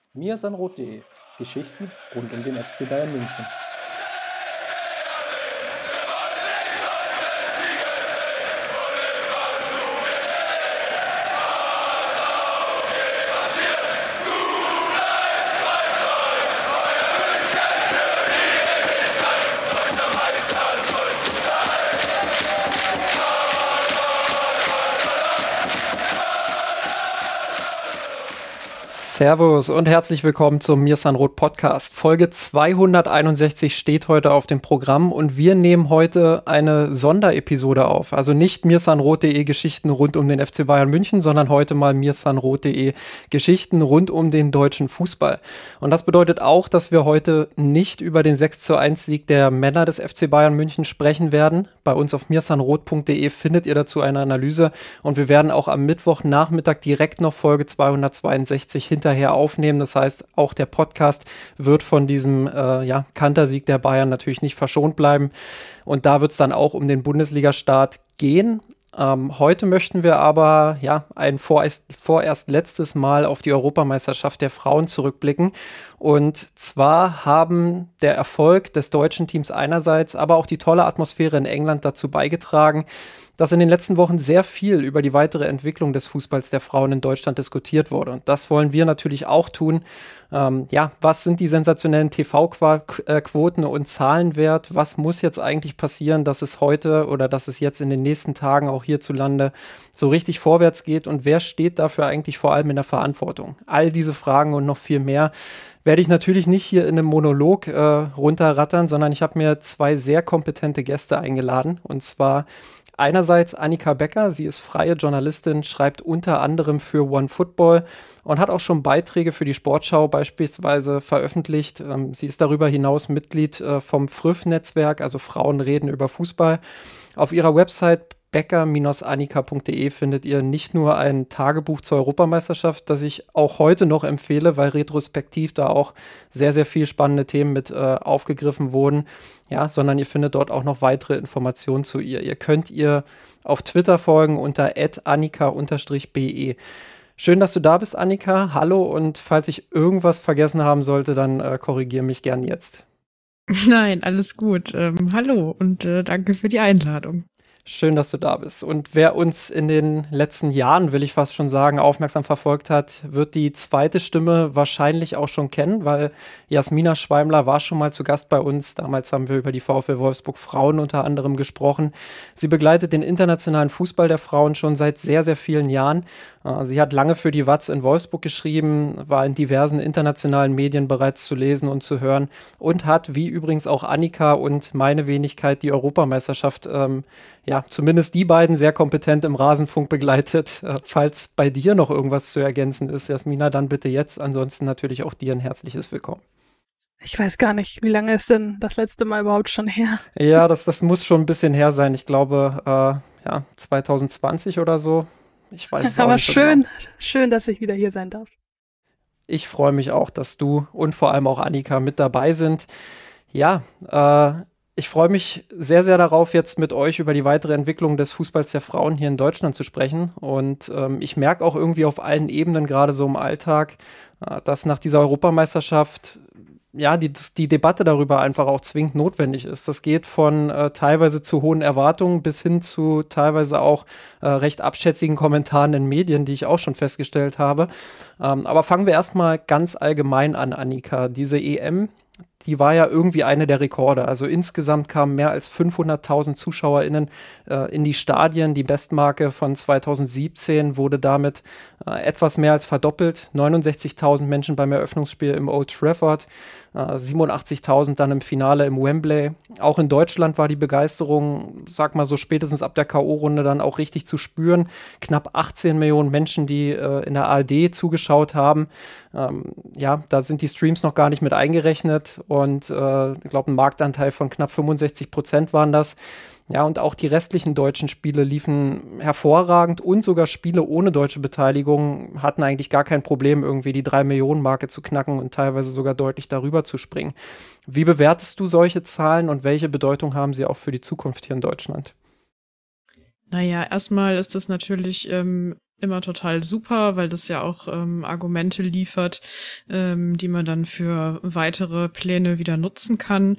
mirsanrot.de Geschichten rund um den FC Bayern München. Servus und herzlich willkommen zum Mirsanrot Podcast. Folge 261 steht heute auf dem Programm und wir nehmen heute eine Sonderepisode auf. Also nicht mirsanrot.de Geschichten rund um den FC Bayern München, sondern heute mal mirsanrot.de Geschichten rund um den deutschen Fußball. Und das bedeutet auch, dass wir heute nicht über den 6:1 Sieg der Männer des FC Bayern München sprechen werden. Bei uns auf mirsanrot.de findet ihr dazu eine Analyse und wir werden auch am Mittwochnachmittag direkt noch Folge 262 hinterher aufnehmen. Das heißt, auch der Podcast wird von diesem Kantersieg der Bayern natürlich nicht verschont bleiben. Und da wird es dann auch um den Bundesliga-Start gehen. Heute möchten wir aber ein vorerst letztes Mal auf die Europameisterschaft der Frauen zurückblicken. Und zwar haben der Erfolg des deutschen Teams einerseits, aber auch die tolle Atmosphäre in England dazu beigetragen, dass in den letzten Wochen sehr viel über die weitere Entwicklung des Fußballs der Frauen in Deutschland diskutiert wurde. Und das wollen wir natürlich auch tun. Was sind die sensationellen TV-Quoten und Zahlen wert? Was muss jetzt eigentlich passieren, dass es heute oder dass es jetzt in den nächsten Tagen auch hierzulande so richtig vorwärts geht? Und wer steht dafür eigentlich vor allem in der Verantwortung? All diese Fragen und noch viel mehr werde ich natürlich nicht hier in einem Monolog runterrattern, sondern ich habe mir zwei sehr kompetente Gäste eingeladen. Und zwar einerseits Annika Becker, sie ist freie Journalistin, schreibt unter anderem für OneFootball und hat auch schon Beiträge für die Sportschau beispielsweise veröffentlicht. Sie ist darüber hinaus Mitglied vom FRÜF-Netzwerk, also Frauen reden über Fußball. Auf ihrer Website becker-annika.de findet ihr nicht nur ein Tagebuch zur Europameisterschaft, das ich auch heute noch empfehle, weil retrospektiv da auch sehr, sehr viel spannende Themen mit aufgegriffen wurden, sondern ihr findet dort auch noch weitere Informationen zu ihr. Ihr könnt ihr auf Twitter folgen unter @annika_be. Schön, dass du da bist, Annika. Hallo, und falls ich irgendwas vergessen haben sollte, dann korrigiere mich gern jetzt. Nein, alles gut. Hallo und danke für die Einladung. Schön, dass du da bist. Und wer uns in den letzten Jahren, will ich fast schon sagen, aufmerksam verfolgt hat, wird die zweite Stimme wahrscheinlich auch schon kennen, weil Jasmina Schweimler war schon mal zu Gast bei uns. Damals haben wir über die VfL Wolfsburg Frauen unter anderem gesprochen. Sie begleitet den internationalen Fußball der Frauen schon seit sehr, sehr vielen Jahren. Sie hat lange für die WAZ in Wolfsburg geschrieben, war in diversen internationalen Medien bereits zu lesen und zu hören und hat, wie übrigens auch Annika und meine Wenigkeit, die Europameisterschaft zumindest die beiden sehr kompetent im Rasenfunk begleitet. Falls bei dir noch irgendwas zu ergänzen ist, Jasmina, dann bitte jetzt. Ansonsten natürlich auch dir ein herzliches Willkommen. Ich weiß gar nicht, wie lange ist denn das letzte Mal überhaupt schon her? Ja, das muss schon ein bisschen her sein. Ich glaube, 2020 oder so. Ich weiß es aber auch nicht schön, so genau. Schön, dass ich wieder hier sein darf. Ich freue mich auch, dass du und vor allem auch Annika mit dabei sind. Ich freue mich sehr, sehr darauf, jetzt mit euch über die weitere Entwicklung des Fußballs der Frauen hier in Deutschland zu sprechen. Und ich merke auch irgendwie auf allen Ebenen, gerade so im Alltag, dass nach dieser Europameisterschaft die Debatte darüber einfach auch zwingend notwendig ist. Das geht von teilweise zu hohen Erwartungen bis hin zu teilweise auch recht abschätzigen Kommentaren in Medien, die ich auch schon festgestellt habe. Aber fangen wir erstmal ganz allgemein an, Annika. Diese EM, die war ja irgendwie eine der Rekorde. Also insgesamt kamen mehr als 500.000 ZuschauerInnen in die Stadien. Die Bestmarke von 2017 wurde damit etwas mehr als verdoppelt. 69.000 Menschen beim Eröffnungsspiel im Old Trafford, 87.000 dann im Finale im Wembley. Auch in Deutschland war die Begeisterung, sag mal so spätestens ab der K.O.-Runde dann auch richtig zu spüren. Knapp 18 Millionen Menschen, die in der ARD zugeschaut haben. Da sind die Streams noch gar nicht mit eingerechnet und ich glaube, ein Marktanteil von knapp 65% waren das. Ja, und auch die restlichen deutschen Spiele liefen hervorragend und sogar Spiele ohne deutsche Beteiligung hatten eigentlich gar kein Problem, irgendwie die 3-Millionen-Marke zu knacken und teilweise sogar deutlich darüber zu springen. Wie bewertest du solche Zahlen und welche Bedeutung haben sie auch für die Zukunft hier in Deutschland? Naja, erstmal ist das natürlich immer total super, weil das ja auch Argumente liefert, die man dann für weitere Pläne wieder nutzen kann.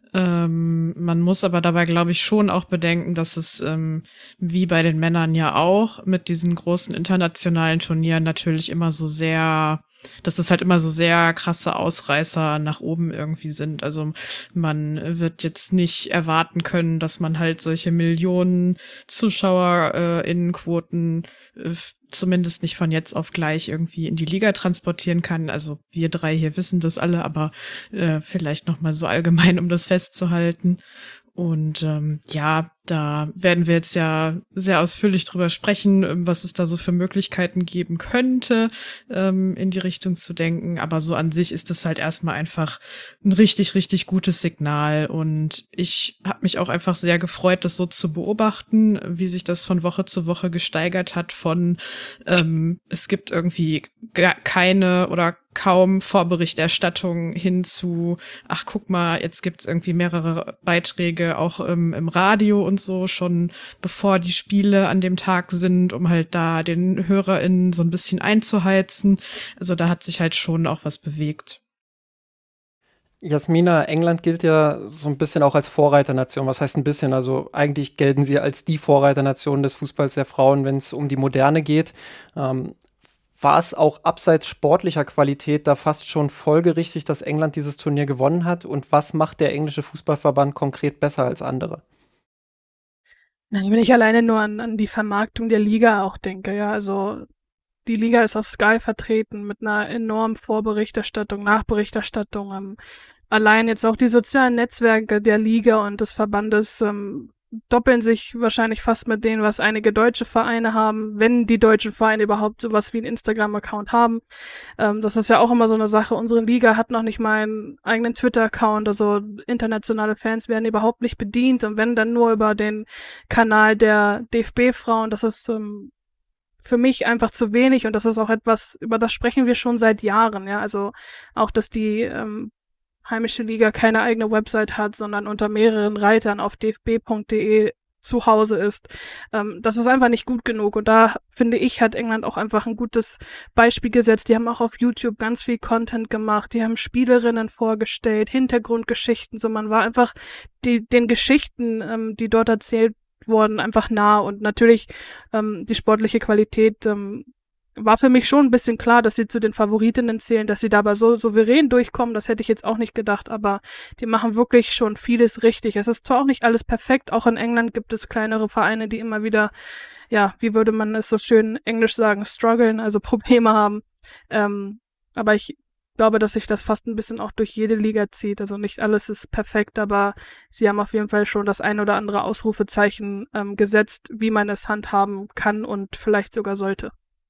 Man muss aber dabei, glaube ich, schon auch bedenken, dass es wie bei den Männern ja auch mit diesen großen internationalen Turnieren natürlich immer so sehr, dass es halt immer so sehr krasse Ausreißer nach oben irgendwie sind. Also man wird jetzt nicht erwarten können, dass man halt solche Millionen ZuschauerInnenquoten zumindest nicht von jetzt auf gleich irgendwie in die Liga transportieren kann. Also wir drei hier wissen das alle, aber vielleicht noch mal so allgemein, um das festzuhalten. Und ja, da werden wir jetzt ja sehr ausführlich drüber sprechen, was es da so für Möglichkeiten geben könnte, in die Richtung zu denken. Aber so an sich ist es halt erstmal einfach ein richtig, richtig gutes Signal. Und ich habe mich auch einfach sehr gefreut, das so zu beobachten, wie sich das von Woche zu Woche gesteigert hat von es gibt irgendwie keine oder kaum Vorberichterstattung hin zu, ach guck mal, jetzt gibt's irgendwie mehrere Beiträge auch im Radio und so, schon bevor die Spiele an dem Tag sind, um halt da den HörerInnen so ein bisschen einzuheizen. Also da hat sich halt schon auch was bewegt. Jasmina, England gilt ja so ein bisschen auch als Vorreiternation. Was heißt ein bisschen? Also eigentlich gelten sie als die Vorreiternation des Fußballs der Frauen, wenn es um die Moderne geht. War es auch abseits sportlicher Qualität da fast schon folgerichtig, dass England dieses Turnier gewonnen hat? Und was macht der englische Fußballverband konkret besser als andere? Wenn ich alleine nur an die Vermarktung der Liga auch denke, ja, also die Liga ist auf Sky vertreten mit einer enormen Vorberichterstattung, Nachberichterstattung. Allein jetzt auch die sozialen Netzwerke der Liga und des Verbandes doppeln sich wahrscheinlich fast mit denen, was einige deutsche Vereine haben, wenn die deutschen Vereine überhaupt sowas wie einen Instagram-Account haben. Das ist ja auch immer so eine Sache. Unsere Liga hat noch nicht mal einen eigenen Twitter-Account, also internationale Fans werden überhaupt nicht bedient und wenn, dann nur über den Kanal der DFB-Frauen. Das ist für mich einfach zu wenig und das ist auch etwas, über das sprechen wir schon seit Jahren, ja, also auch, dass die heimische Liga keine eigene Website hat, sondern unter mehreren Reitern auf dfb.de zu Hause ist. Das ist einfach nicht gut genug. Und da, finde ich, hat England auch einfach ein gutes Beispiel gesetzt. Die haben auch auf YouTube ganz viel Content gemacht. Die haben Spielerinnen vorgestellt, Hintergrundgeschichten. So, man war einfach den Geschichten, die dort erzählt wurden, einfach nah. Und natürlich die sportliche Qualität war für mich schon ein bisschen klar, dass sie zu den Favoritinnen zählen, dass sie dabei so souverän durchkommen, das hätte ich jetzt auch nicht gedacht, aber die machen wirklich schon vieles richtig. Es ist zwar auch nicht alles perfekt, auch in England gibt es kleinere Vereine, die immer wieder, ja, wie würde man es so schön englisch sagen, strugglen, also Probleme haben. Aber ich glaube, dass sich das fast ein bisschen auch durch jede Liga zieht. Also nicht alles ist perfekt, aber sie haben auf jeden Fall schon das ein oder andere Ausrufezeichen gesetzt, wie man es handhaben kann und vielleicht sogar sollte.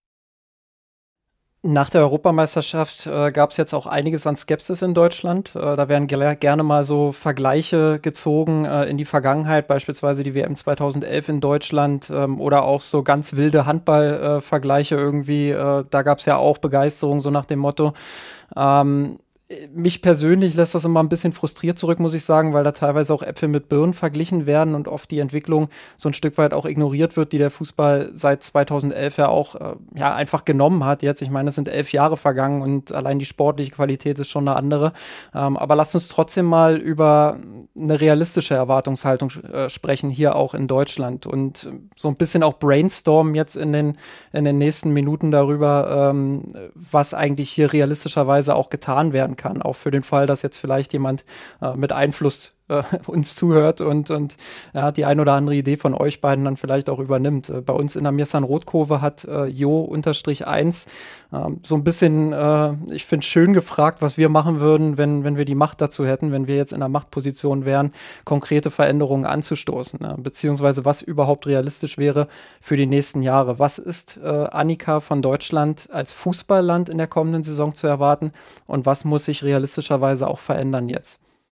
Nach der Europameisterschaft gab es jetzt auch einiges an Skepsis in Deutschland. Da werden gerne mal so Vergleiche gezogen in die Vergangenheit, beispielsweise die WM 2011 in Deutschland oder auch so ganz wilde Handball-Vergleiche irgendwie. Da gab es ja auch Begeisterung, so nach dem Motto. Mich persönlich lässt das immer ein bisschen frustriert zurück, muss ich sagen, weil da teilweise auch Äpfel mit Birnen verglichen werden und oft die Entwicklung so ein Stück weit auch ignoriert wird, die der Fußball seit 2011 ja auch einfach genommen hat jetzt. Ich meine, es sind 11 Jahre vergangen und allein die sportliche Qualität ist schon eine andere. Aber lasst uns trotzdem mal über eine realistische Erwartungshaltung sprechen, hier auch in Deutschland und so ein bisschen auch brainstormen jetzt in den nächsten Minuten darüber, was eigentlich hier realistischerweise auch getan werden kann, auch für den Fall, dass jetzt vielleicht jemand mit Einfluss uns zuhört und ja, die ein oder andere Idee von euch beiden dann vielleicht auch übernimmt. Bei uns in der Mirsan-Rot-Kurve hat Jo-1 so ein bisschen, ich finde, schön gefragt, was wir machen würden, wenn wir die Macht dazu hätten, wenn wir jetzt in der Machtposition wären, konkrete Veränderungen anzustoßen, beziehungsweise was überhaupt realistisch wäre für die nächsten Jahre. Was ist, Annika, von Deutschland als Fußballland in der kommenden Saison zu erwarten und was muss sich realistischerweise auch verändern jetzt?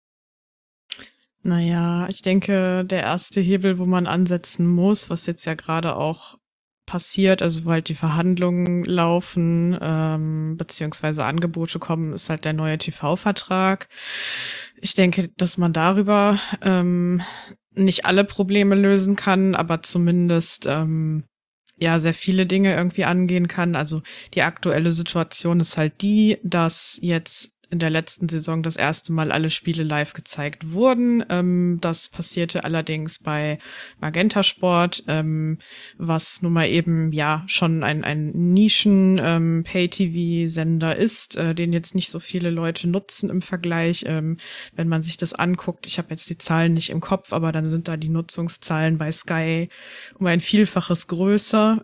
Naja, ich denke, der erste Hebel, wo man ansetzen muss, was jetzt ja gerade auch passiert, also wo halt die Verhandlungen laufen, beziehungsweise Angebote kommen, ist halt der neue TV-Vertrag. Ich denke, dass man darüber nicht alle Probleme lösen kann, aber zumindest ja sehr viele Dinge irgendwie angehen kann. Also die aktuelle Situation ist halt die, dass jetzt in der letzten Saison das erste Mal alle Spiele live gezeigt wurden. Das passierte allerdings bei Magenta Sport, was nun mal eben ja schon ein Nischen Pay-TV-Sender ist, den jetzt nicht so viele Leute nutzen im Vergleich. Wenn man sich das anguckt, ich habe jetzt die Zahlen nicht im Kopf, aber dann sind da die Nutzungszahlen bei Sky um ein Vielfaches größer.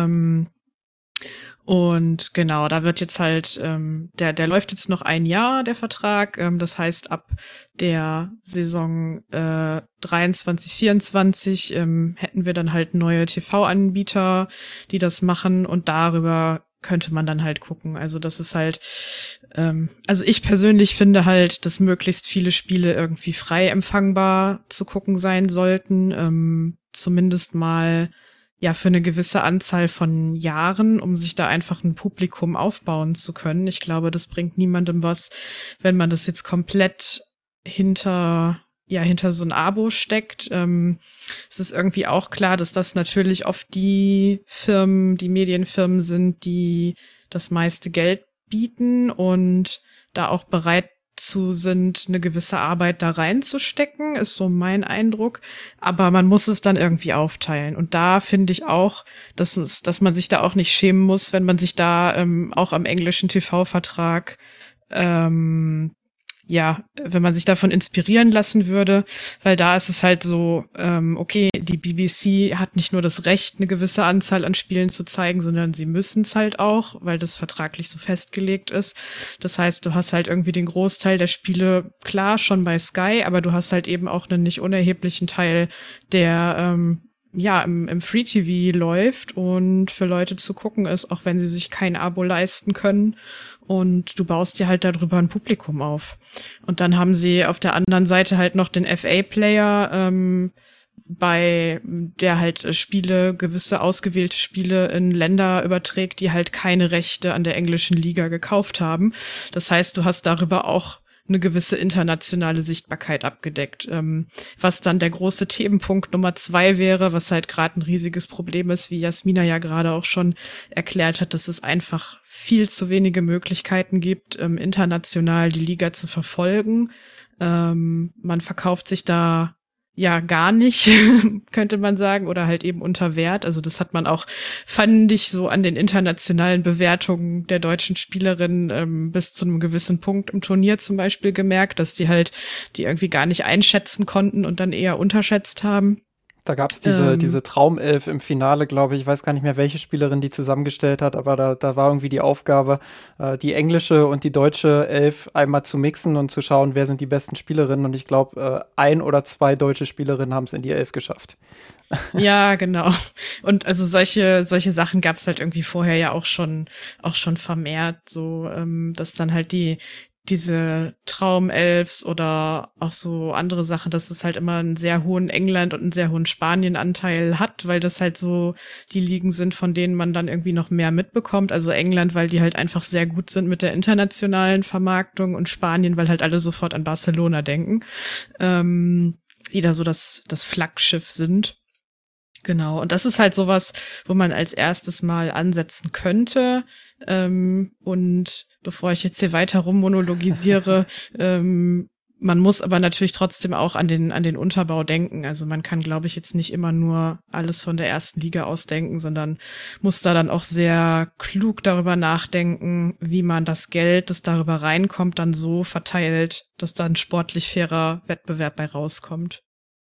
Und genau, da wird jetzt halt, der läuft jetzt noch ein Jahr, der Vertrag. Das heißt, ab der Saison 23, 24 hätten wir dann halt neue TV-Anbieter, die das machen, und darüber könnte man dann halt gucken. Also das ist halt, also ich persönlich finde halt, dass möglichst viele Spiele irgendwie frei empfangbar zu gucken sein sollten. Zumindest mal ja für eine gewisse Anzahl von Jahren, um sich da einfach ein Publikum aufbauen zu können. Ich glaube, das bringt niemandem was, wenn man das jetzt komplett hinter so ein Abo steckt. Es ist irgendwie auch klar, dass das natürlich oft die Medienfirmen sind, die das meiste Geld bieten und da auch bereit zu sind, eine gewisse Arbeit da reinzustecken, ist so mein Eindruck. Aber man muss es dann irgendwie aufteilen. Und da finde ich auch, dass man sich da auch nicht schämen muss, wenn man sich da auch am englischen TV-Vertrag wenn man sich davon inspirieren lassen würde, weil da ist es halt so, okay, die BBC hat nicht nur das Recht, eine gewisse Anzahl an Spielen zu zeigen, sondern sie müssen es halt auch, weil das vertraglich so festgelegt ist. Das heißt, du hast halt irgendwie den Großteil der Spiele, klar, schon bei Sky, aber du hast halt eben auch einen nicht unerheblichen Teil, der im Free TV läuft und für Leute zu gucken ist, auch wenn sie sich kein Abo leisten können. Und du baust dir halt darüber ein Publikum auf. Und dann haben sie auf der anderen Seite halt noch den FA-Player, bei der halt gewisse ausgewählte Spiele in Länder überträgt, die halt keine Rechte an der englischen Liga gekauft haben. Das heißt, du hast darüber auch eine gewisse internationale Sichtbarkeit abgedeckt. Was dann der große Themenpunkt Nummer 2 wäre, was halt gerade ein riesiges Problem ist, wie Jasmina ja gerade auch schon erklärt hat, dass es einfach viel zu wenige Möglichkeiten gibt, international die Liga zu verfolgen. Man verkauft sich da ja gar nicht, könnte man sagen, oder halt eben unter Wert. Also das hat man auch, fand ich, so an den internationalen Bewertungen der deutschen Spielerinnen bis zu einem gewissen Punkt im Turnier zum Beispiel gemerkt, dass die irgendwie gar nicht einschätzen konnten und dann eher unterschätzt haben. Da gab es diese Traumelf im Finale, glaube ich. Ich weiß gar nicht mehr, welche Spielerin die zusammengestellt hat, aber da war irgendwie die Aufgabe, die englische und die deutsche Elf einmal zu mixen und zu schauen, wer sind die besten Spielerinnen. Und ich glaube, 1 oder 2 deutsche Spielerinnen haben es in die Elf geschafft. Ja, genau. Und also solche Sachen gab es halt irgendwie vorher ja auch schon vermehrt, so dass dann halt diese Traumelfs oder auch so andere Sachen, dass es halt immer einen sehr hohen England- und einen sehr hohen Spanien-Anteil hat, weil das halt so die Ligen sind, von denen man dann irgendwie noch mehr mitbekommt. Also England, weil die halt einfach sehr gut sind mit der internationalen Vermarktung, und Spanien, weil halt alle sofort an Barcelona denken, die da so das Flaggschiff sind. Genau, und das ist halt sowas, wo man als erstes mal ansetzen könnte. Und bevor ich jetzt hier weiter rummonologisiere, man muss aber natürlich trotzdem auch an den Unterbau denken. Also man kann, glaube ich, jetzt nicht immer nur alles von der ersten Liga aus denken, sondern muss da dann auch sehr klug darüber nachdenken, wie man das Geld, das darüber reinkommt, dann so verteilt, dass da ein sportlich fairer Wettbewerb bei rauskommt.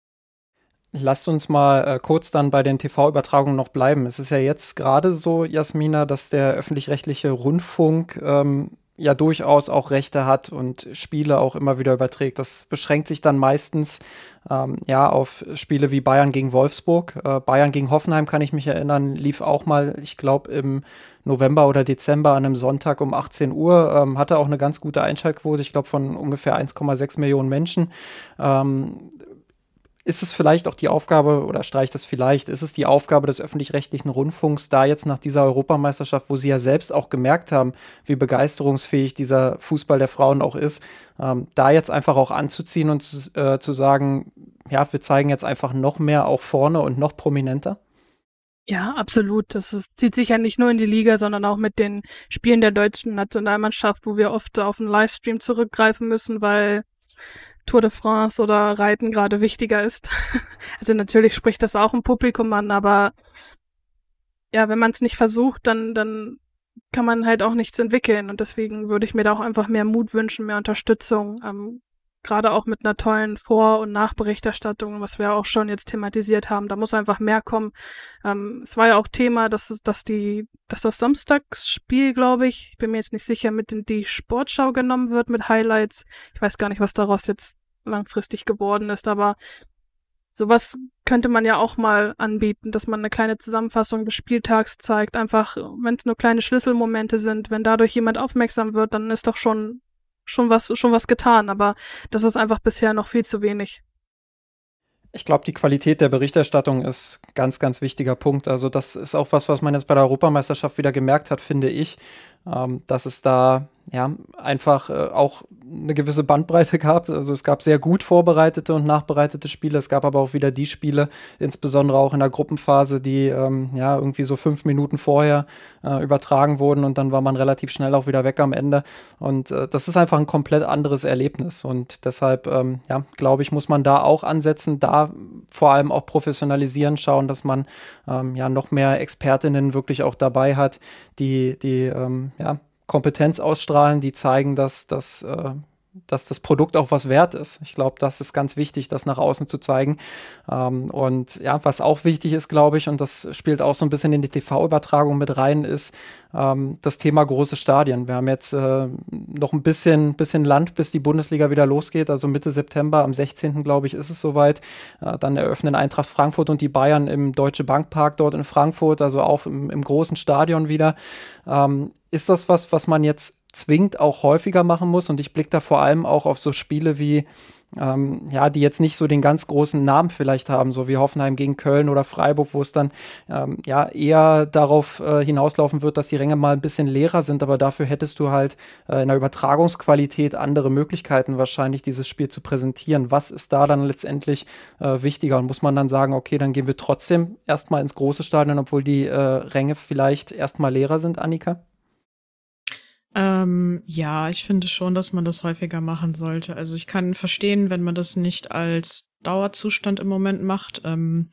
Lasst uns mal kurz dann bei den TV-Übertragungen noch bleiben. Es ist ja jetzt gerade so, Jasmina, dass der öffentlich-rechtliche Rundfunk ja durchaus auch Rechte hat und Spiele auch immer wieder überträgt. Das beschränkt sich dann meistens auf Spiele wie Bayern gegen Wolfsburg. Bayern gegen Hoffenheim, kann ich mich erinnern, lief auch mal, ich glaube, im November oder Dezember an einem Sonntag um 18 Uhr. Hatte auch eine ganz gute Einschaltquote, ich glaube, von ungefähr 1,6 Millionen Menschen. Ist es vielleicht auch die Aufgabe, oder streicht das vielleicht, ist es die Aufgabe des öffentlich-rechtlichen Rundfunks, da jetzt nach dieser Europameisterschaft, wo sie ja selbst auch gemerkt haben, wie begeisterungsfähig dieser Fußball der Frauen auch ist, da jetzt einfach auch anzuziehen und zu sagen, ja, wir zeigen jetzt einfach noch mehr auch vorne und noch prominenter? Ja, absolut. Zieht sich ja nicht nur in die Liga, sondern auch mit den Spielen der deutschen Nationalmannschaft, wo wir oft auf einen Livestream zurückgreifen müssen, weil Tour de France oder Reiten gerade wichtiger ist. Also natürlich spricht das auch ein Publikum an, aber ja, wenn man es nicht versucht, dann kann man halt auch nichts entwickeln. Und deswegen würde ich mir da auch einfach mehr Mut wünschen, mehr Unterstützung. Gerade auch mit einer tollen Vor- und Nachberichterstattung, was wir auch schon jetzt thematisiert haben. Da muss einfach mehr kommen. Es war ja auch Thema, dass das Samstagsspiel, glaube ich bin mir jetzt nicht sicher, mit in die Sportschau genommen wird mit Highlights. Ich weiß gar nicht, was daraus jetzt langfristig geworden ist, aber sowas könnte man ja auch mal anbieten, dass man eine kleine Zusammenfassung des Spieltags zeigt. Einfach, wenn es nur kleine Schlüsselmomente sind, wenn dadurch jemand aufmerksam wird, dann ist doch schon was getan. Aber das ist einfach bisher noch viel zu wenig. Ich glaube, die Qualität der Berichterstattung ist ein ganz, ganz wichtiger Punkt. Also das ist auch was man jetzt bei der Europameisterschaft wieder gemerkt hat, finde ich, dass es da ja einfach auch eine gewisse Bandbreite gab. Also es gab sehr gut vorbereitete und nachbereitete Spiele. Es gab aber auch wieder die Spiele, insbesondere auch in der Gruppenphase, die ja irgendwie so 5 Minuten vorher übertragen wurden und dann war man relativ schnell auch wieder weg am Ende. Und das ist einfach ein komplett anderes Erlebnis. Und deshalb, ja, glaube ich, muss man da auch ansetzen, da vor allem auch professionalisieren, schauen, dass man ja noch mehr Expertinnen wirklich auch dabei hat, die ja, Kompetenz ausstrahlen, die zeigen, dass das Produkt auch was wert ist. Ich glaube, das ist ganz wichtig, das nach außen zu zeigen. Und ja, was auch wichtig ist, glaube ich, und das spielt auch so ein bisschen in die TV-Übertragung mit rein, ist das Thema große Stadien. Wir haben jetzt noch ein bisschen Land, bis die Bundesliga wieder losgeht. Also Mitte September, am 16. glaube ich, ist es soweit. Dann eröffnen Eintracht Frankfurt und die Bayern im Deutsche Bank Park dort in Frankfurt, also auch im großen Stadion wieder. Ist das was man jetzt zwingend auch häufiger machen muss? Und ich blicke da vor allem auch auf so Spiele wie, ja, die jetzt nicht so den ganz großen Namen vielleicht haben, so wie Hoffenheim gegen Köln oder Freiburg, wo es dann ja eher darauf hinauslaufen wird, dass die Ränge mal ein bisschen leerer sind, aber dafür hättest du halt in der Übertragungsqualität andere Möglichkeiten wahrscheinlich, dieses Spiel zu präsentieren. Was ist da dann letztendlich wichtiger? Und muss man dann sagen, okay, dann gehen wir trotzdem erstmal ins große Stadion, obwohl die Ränge vielleicht erstmal leerer sind, Annika? Ja, ich finde schon, dass man das häufiger machen sollte. Also ich kann verstehen, wenn man das nicht als Dauerzustand im Moment macht,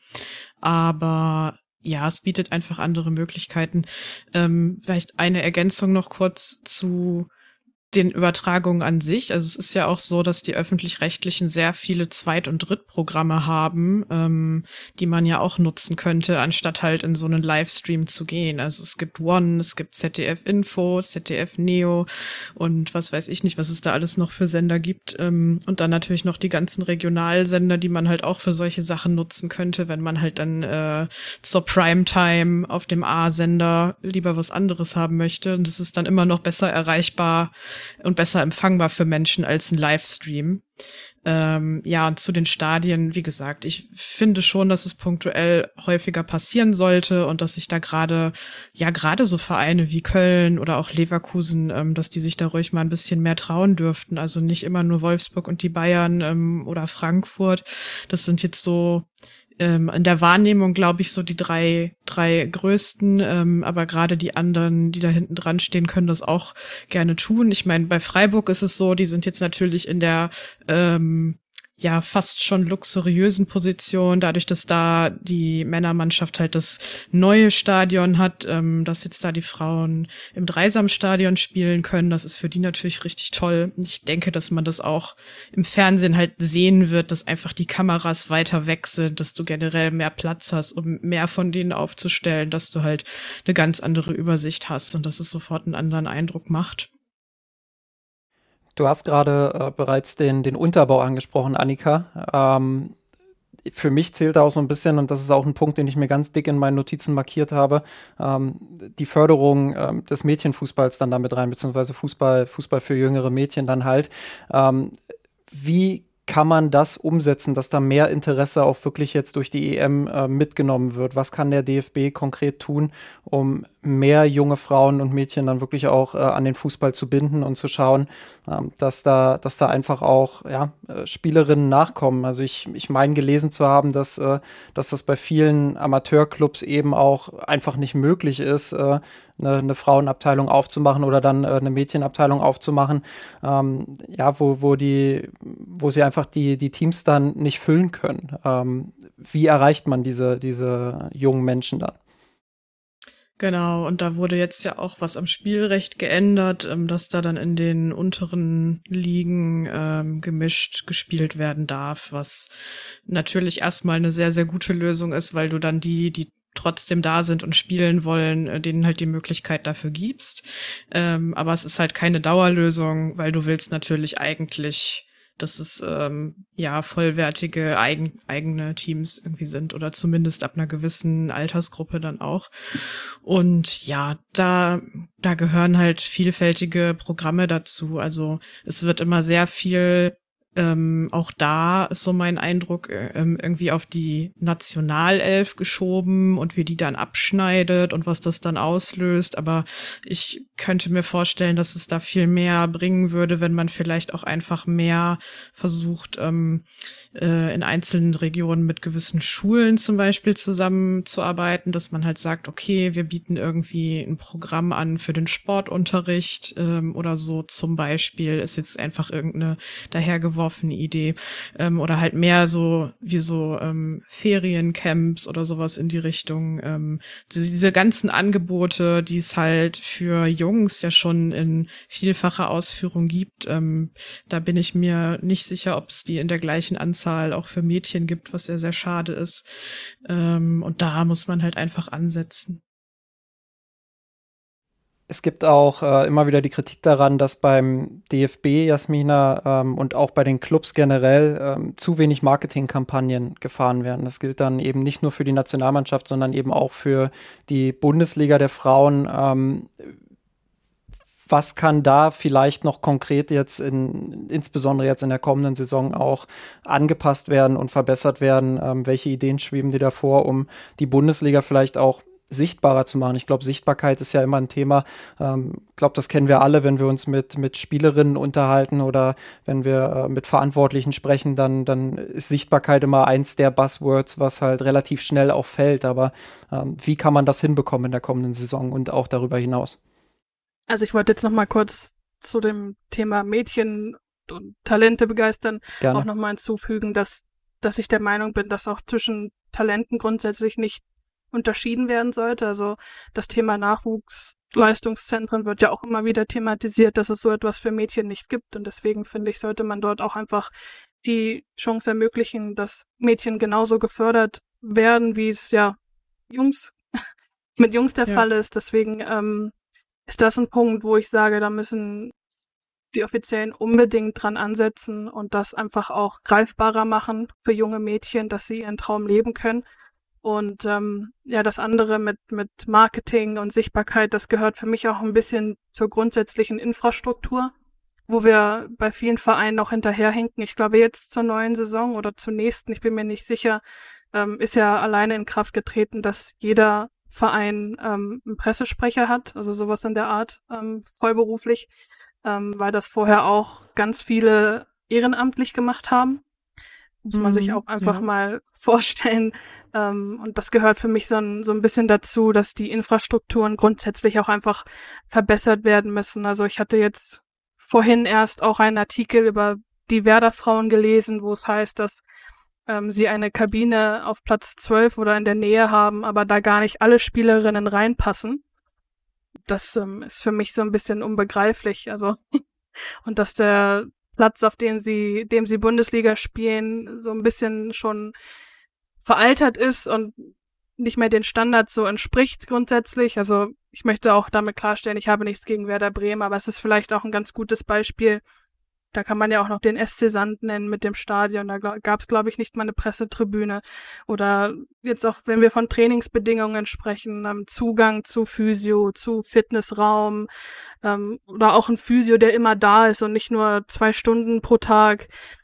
aber ja, es bietet einfach andere Möglichkeiten. Vielleicht eine Ergänzung noch kurz zu den Übertragungen an sich. Also es ist ja auch so, dass die Öffentlich-Rechtlichen sehr viele Zweit- und Drittprogramme haben, die man ja auch nutzen könnte, anstatt halt in so einen Livestream zu gehen. Also es gibt One, es gibt ZDF Info, ZDF Neo und was weiß ich nicht, was es da alles noch für Sender gibt. Und dann natürlich noch die ganzen Regionalsender, die man halt auch für solche Sachen nutzen könnte, wenn man halt dann zur Primetime auf dem A-Sender lieber was anderes haben möchte. Und das ist dann immer noch besser erreichbar und besser empfangbar für Menschen als ein Livestream. Ja, und zu den Stadien, wie gesagt, ich finde schon, dass es punktuell häufiger passieren sollte und dass sich da gerade so Vereine wie Köln oder auch Leverkusen, dass die sich da ruhig mal ein bisschen mehr trauen dürften. Also nicht immer nur Wolfsburg und die Bayern oder Frankfurt. Das sind jetzt so in der Wahrnehmung, glaube ich, so die drei größten, aber gerade die anderen, die da hinten dran stehen, können das auch gerne tun. Ich meine, bei Freiburg ist es so, die sind jetzt natürlich in der ja fast schon luxuriösen Position, dadurch, dass da die Männermannschaft halt das neue Stadion hat, dass jetzt da die Frauen im Dreisamstadion spielen können. Das ist für die natürlich richtig toll. Ich denke, dass man das auch im Fernsehen halt sehen wird, dass einfach die Kameras weiter weg sind, dass du generell mehr Platz hast, um mehr von denen aufzustellen, dass du halt eine ganz andere Übersicht hast und dass es sofort einen anderen Eindruck macht. Du hast gerade bereits den Unterbau angesprochen, Annika. Für mich zählt da auch so ein bisschen, und das ist auch ein Punkt, den ich mir ganz dick in meinen Notizen markiert habe, die Förderung des Mädchenfußballs dann damit rein, beziehungsweise Fußball für jüngere Mädchen dann halt. Wie kann man das umsetzen, dass da mehr Interesse auch wirklich jetzt durch die EM mitgenommen wird? Was kann der DFB konkret tun, um mehr junge Frauen und Mädchen dann wirklich auch an den Fußball zu binden und zu schauen, dass da einfach auch Spielerinnen nachkommen? Also ich meine gelesen zu haben, dass das bei vielen Amateurclubs eben auch einfach nicht möglich ist, eine Frauenabteilung aufzumachen oder dann eine Mädchenabteilung aufzumachen, wo sie einfach die Teams dann nicht füllen können. Wie erreicht man diese jungen Menschen dann? Genau, und da wurde jetzt ja auch was am Spielrecht geändert, dass da dann in den unteren Ligen gemischt gespielt werden darf, was natürlich erstmal eine sehr, sehr gute Lösung ist, weil du dann die trotzdem da sind und spielen wollen, denen halt die Möglichkeit dafür gibst. Aber es ist halt keine Dauerlösung, weil du willst natürlich eigentlich, dass es vollwertige eigene Teams irgendwie sind oder zumindest ab einer gewissen Altersgruppe dann auch. Und ja, da gehören halt vielfältige Programme dazu. Also es wird immer sehr viel auch da ist so mein Eindruck, irgendwie auf die Nationalelf geschoben und wie die dann abschneidet und was das dann auslöst. Aber ich könnte mir vorstellen, dass es da viel mehr bringen würde, wenn man vielleicht auch einfach mehr versucht, in einzelnen Regionen mit gewissen Schulen zum Beispiel zusammenzuarbeiten, dass man halt sagt, okay, wir bieten irgendwie ein Programm an für den Sportunterricht oder so zum Beispiel, ist jetzt einfach irgendeine dahergeworfene Idee oder halt mehr so wie so Feriencamps oder sowas in die Richtung. Diese ganzen Angebote, die es halt für Jungs ja schon in vielfacher Ausführung gibt, da bin ich mir nicht sicher, ob es die in der gleichen Anzahl auch für Mädchen gibt, was ja sehr schade ist. Und da muss man halt einfach ansetzen. Es gibt auch immer wieder die Kritik daran, dass beim DFB, Jasmina, und auch bei den Clubs generell zu wenig Marketingkampagnen gefahren werden. Das gilt dann eben nicht nur für die Nationalmannschaft, sondern eben auch für die Bundesliga der Frauen. Was kann da vielleicht noch konkret jetzt insbesondere jetzt in der kommenden Saison auch angepasst werden und verbessert werden? Welche Ideen schweben dir davor, um die Bundesliga vielleicht auch sichtbarer zu machen? Ich glaube, Sichtbarkeit ist ja immer ein Thema. Ich glaube, das kennen wir alle, wenn wir uns mit Spielerinnen unterhalten oder wenn wir mit Verantwortlichen sprechen, dann ist Sichtbarkeit immer eins der Buzzwords, was halt relativ schnell auch fällt. Aber wie kann man das hinbekommen in der kommenden Saison und auch darüber hinaus? Also ich wollte jetzt noch mal kurz zu dem Thema Mädchen und Talente begeistern Gerne. auch noch mal hinzufügen, dass ich der Meinung bin, dass auch zwischen Talenten grundsätzlich nicht unterschieden werden sollte. Also das Thema Nachwuchsleistungszentren wird ja auch immer wieder thematisiert, dass es so etwas für Mädchen nicht gibt. Und deswegen finde ich, sollte man dort auch einfach die Chance ermöglichen, dass Mädchen genauso gefördert werden, wie es ja mit Jungs der Fall ist. Deswegen ist das ein Punkt, wo ich sage, da müssen die Offiziellen unbedingt dran ansetzen und das einfach auch greifbarer machen für junge Mädchen, dass sie ihren Traum leben können. Und das andere mit Marketing und Sichtbarkeit, das gehört für mich auch ein bisschen zur grundsätzlichen Infrastruktur, wo wir bei vielen Vereinen noch hinterherhinken. Ich glaube, jetzt zur neuen Saison oder zur nächsten, ich bin mir nicht sicher, ist ja alleine in Kraft getreten, dass jeder Verein einen Pressesprecher hat, also sowas in der Art, vollberuflich, weil das vorher auch ganz viele ehrenamtlich gemacht haben. Muss man sich auch einfach mal vorstellen. Und das gehört für mich so ein bisschen dazu, dass die Infrastrukturen grundsätzlich auch einfach verbessert werden müssen. Also ich hatte jetzt vorhin erst auch einen Artikel über die Werder-Frauen gelesen, wo es heißt, dass sie eine Kabine auf Platz 12 oder in der Nähe haben, aber da gar nicht alle Spielerinnen reinpassen. Das ist für mich so ein bisschen unbegreiflich. Also und dass der Platz, auf dem sie Bundesliga spielen, so ein bisschen schon veraltert ist und nicht mehr den Standards so entspricht grundsätzlich. Also ich möchte auch damit klarstellen, ich habe nichts gegen Werder Bremen, aber es ist vielleicht auch ein ganz gutes Beispiel. Da kann man ja auch noch den SC Sand nennen mit dem Stadion. Da gab es, glaube ich, nicht mal eine Pressetribüne. Oder jetzt auch, wenn wir von Trainingsbedingungen sprechen, Zugang zu Physio, zu Fitnessraum oder auch ein Physio, der immer da ist und nicht nur 2 Stunden pro Tag.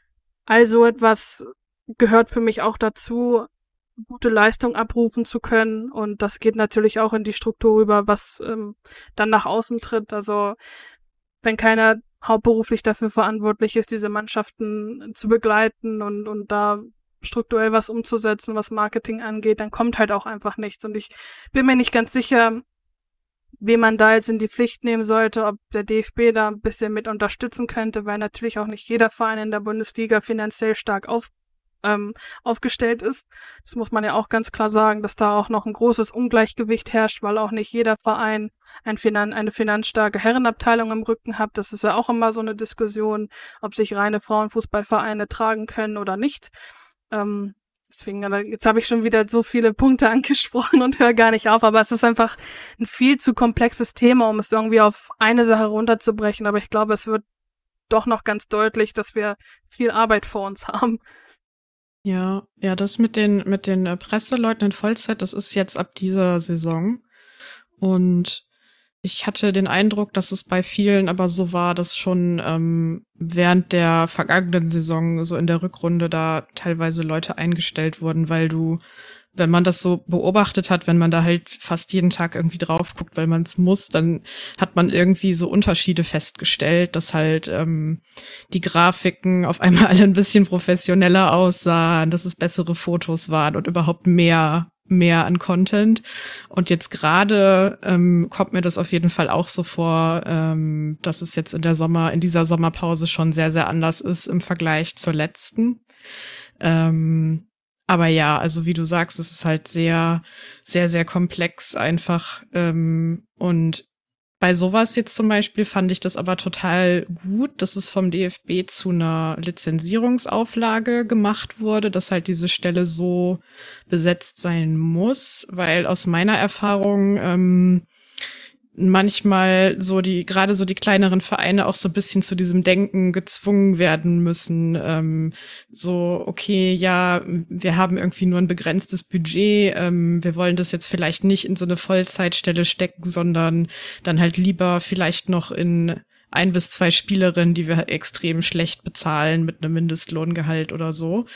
Also etwas gehört für mich auch dazu, gute Leistung abrufen zu können. Und das geht natürlich auch in die Struktur rüber, was dann nach außen tritt. Also wenn keiner hauptberuflich dafür verantwortlich ist, diese Mannschaften zu begleiten und da strukturell was umzusetzen, was Marketing angeht, dann kommt halt auch einfach nichts. Und ich bin mir nicht ganz sicher, wen man da jetzt in die Pflicht nehmen sollte, ob der DFB da ein bisschen mit unterstützen könnte, weil natürlich auch nicht jeder Verein in der Bundesliga finanziell stark aufgestellt ist. Das muss man ja auch ganz klar sagen, dass da auch noch ein großes Ungleichgewicht herrscht, weil auch nicht jeder Verein eine finanzstarke Herrenabteilung im Rücken hat. Das ist ja auch immer so eine Diskussion, ob sich reine Frauenfußballvereine tragen können oder nicht. Deswegen, jetzt habe ich schon wieder so viele Punkte angesprochen und höre gar nicht auf, aber es ist einfach ein viel zu komplexes Thema, um es irgendwie auf eine Sache runterzubrechen. Aber ich glaube, es wird doch noch ganz deutlich, dass wir viel Arbeit vor uns haben. Ja, das mit den Presseleuten in Vollzeit, das ist jetzt ab dieser Saison. Und ich hatte den Eindruck, dass es bei vielen aber so war, dass schon während der vergangenen Saison, so in der Rückrunde, da teilweise Leute eingestellt wurden, weil wenn man das so beobachtet hat, wenn man da halt fast jeden Tag irgendwie drauf guckt, weil man es muss, dann hat man irgendwie so Unterschiede festgestellt, dass halt die Grafiken auf einmal alle ein bisschen professioneller aussahen, dass es bessere Fotos waren und überhaupt mehr an Content. Und jetzt gerade kommt mir das auf jeden Fall auch so vor, dass es jetzt in dieser Sommerpause schon sehr, sehr anders ist im Vergleich zur letzten. Aber ja, also wie du sagst, es ist halt sehr, sehr, sehr komplex einfach. Und bei sowas jetzt zum Beispiel fand ich das aber total gut, dass es vom DFB zu einer Lizenzierungsauflage gemacht wurde, dass halt diese Stelle so besetzt sein muss, weil aus meiner Erfahrung manchmal gerade so die kleineren Vereine auch so ein bisschen zu diesem Denken gezwungen werden müssen. Okay, ja, wir haben irgendwie nur ein begrenztes Budget, wir wollen das jetzt vielleicht nicht in so eine Vollzeitstelle stecken, sondern dann halt lieber vielleicht noch in 1 bis 2 Spielerinnen, die wir extrem schlecht bezahlen mit einem Mindestlohngehalt oder so.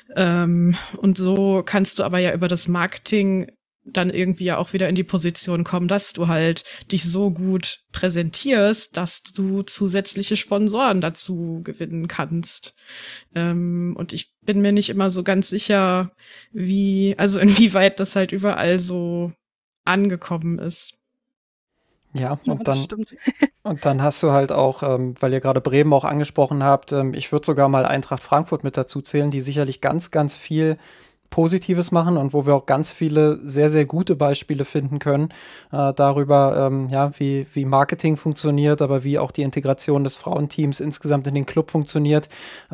Und so kannst du aber ja über das Marketing dann irgendwie ja auch wieder in die Position kommen, dass du halt dich so gut präsentierst, dass du zusätzliche Sponsoren dazu gewinnen kannst. Und ich bin mir nicht immer so ganz sicher, inwieweit das halt überall so angekommen ist. Ja, und dann hast du halt auch, weil ihr gerade Bremen auch angesprochen habt, ich würde sogar mal Eintracht Frankfurt mit dazu zählen, die sicherlich ganz, ganz viel Positives machen und wo wir auch ganz viele sehr, sehr gute Beispiele finden können darüber, wie Marketing funktioniert, aber wie auch die Integration des Frauenteams insgesamt in den Club funktioniert.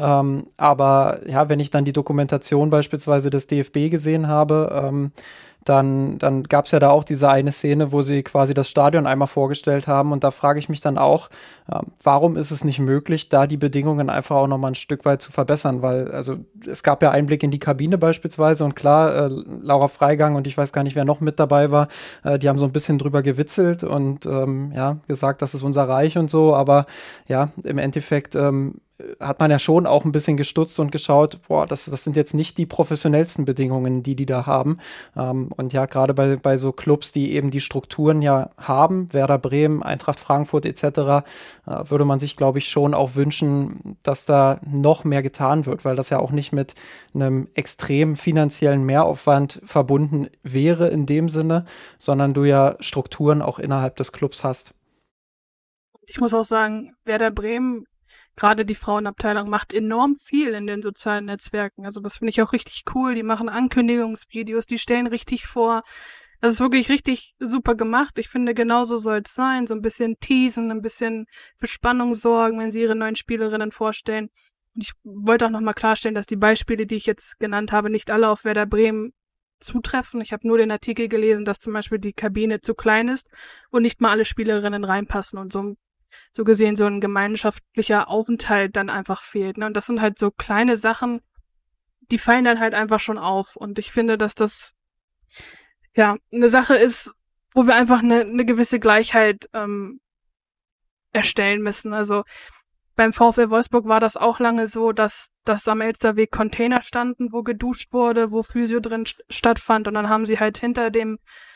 Aber ja, wenn ich dann die Dokumentation beispielsweise des DFB gesehen habe, dann gab es ja da auch diese eine Szene, wo sie quasi das Stadion einmal vorgestellt haben und da frage ich mich dann auch, warum ist es nicht möglich, da die Bedingungen einfach auch nochmal ein Stück weit zu verbessern, weil also es gab ja Einblick in die Kabine beispielsweise und klar, Laura Freigang und ich weiß gar nicht, wer noch mit dabei war, die haben so ein bisschen drüber gewitzelt und gesagt, das ist unser Reich und so, aber ja, im Endeffekt hat man ja schon auch ein bisschen gestutzt und geschaut, das sind jetzt nicht die professionellsten Bedingungen, die da haben. Und ja, gerade bei so Clubs, die eben die Strukturen ja haben, Werder Bremen, Eintracht Frankfurt etc., würde man sich, glaube ich, schon auch wünschen, dass da noch mehr getan wird, weil das ja auch nicht mit einem extremen finanziellen Mehraufwand verbunden wäre in dem Sinne, sondern du ja Strukturen auch innerhalb des Clubs hast. Ich muss auch sagen, Werder Bremen, gerade die Frauenabteilung, macht enorm viel in den sozialen Netzwerken. Also das finde ich auch richtig cool. Die machen Ankündigungsvideos, die stellen richtig vor. Das ist wirklich richtig super gemacht. Ich finde, genauso soll es sein. So ein bisschen teasen, ein bisschen für Spannung sorgen, wenn sie ihre neuen Spielerinnen vorstellen. Und ich wollte auch nochmal klarstellen, dass die Beispiele, die ich jetzt genannt habe, nicht alle auf Werder Bremen zutreffen. Ich habe nur den Artikel gelesen, dass zum Beispiel die Kabine zu klein ist und nicht mal alle Spielerinnen reinpassen und so gesehen so ein gemeinschaftlicher Aufenthalt dann einfach fehlt. Ne? Und das sind halt so kleine Sachen, die fallen dann halt einfach schon auf. Und ich finde, dass das ja eine Sache ist, wo wir einfach eine gewisse Gleichheit erstellen müssen. Also beim VfL Wolfsburg war das auch lange so, dass am Elsterweg Container standen, wo geduscht wurde, wo Physio drin stattfand, und dann haben sie halt hinter den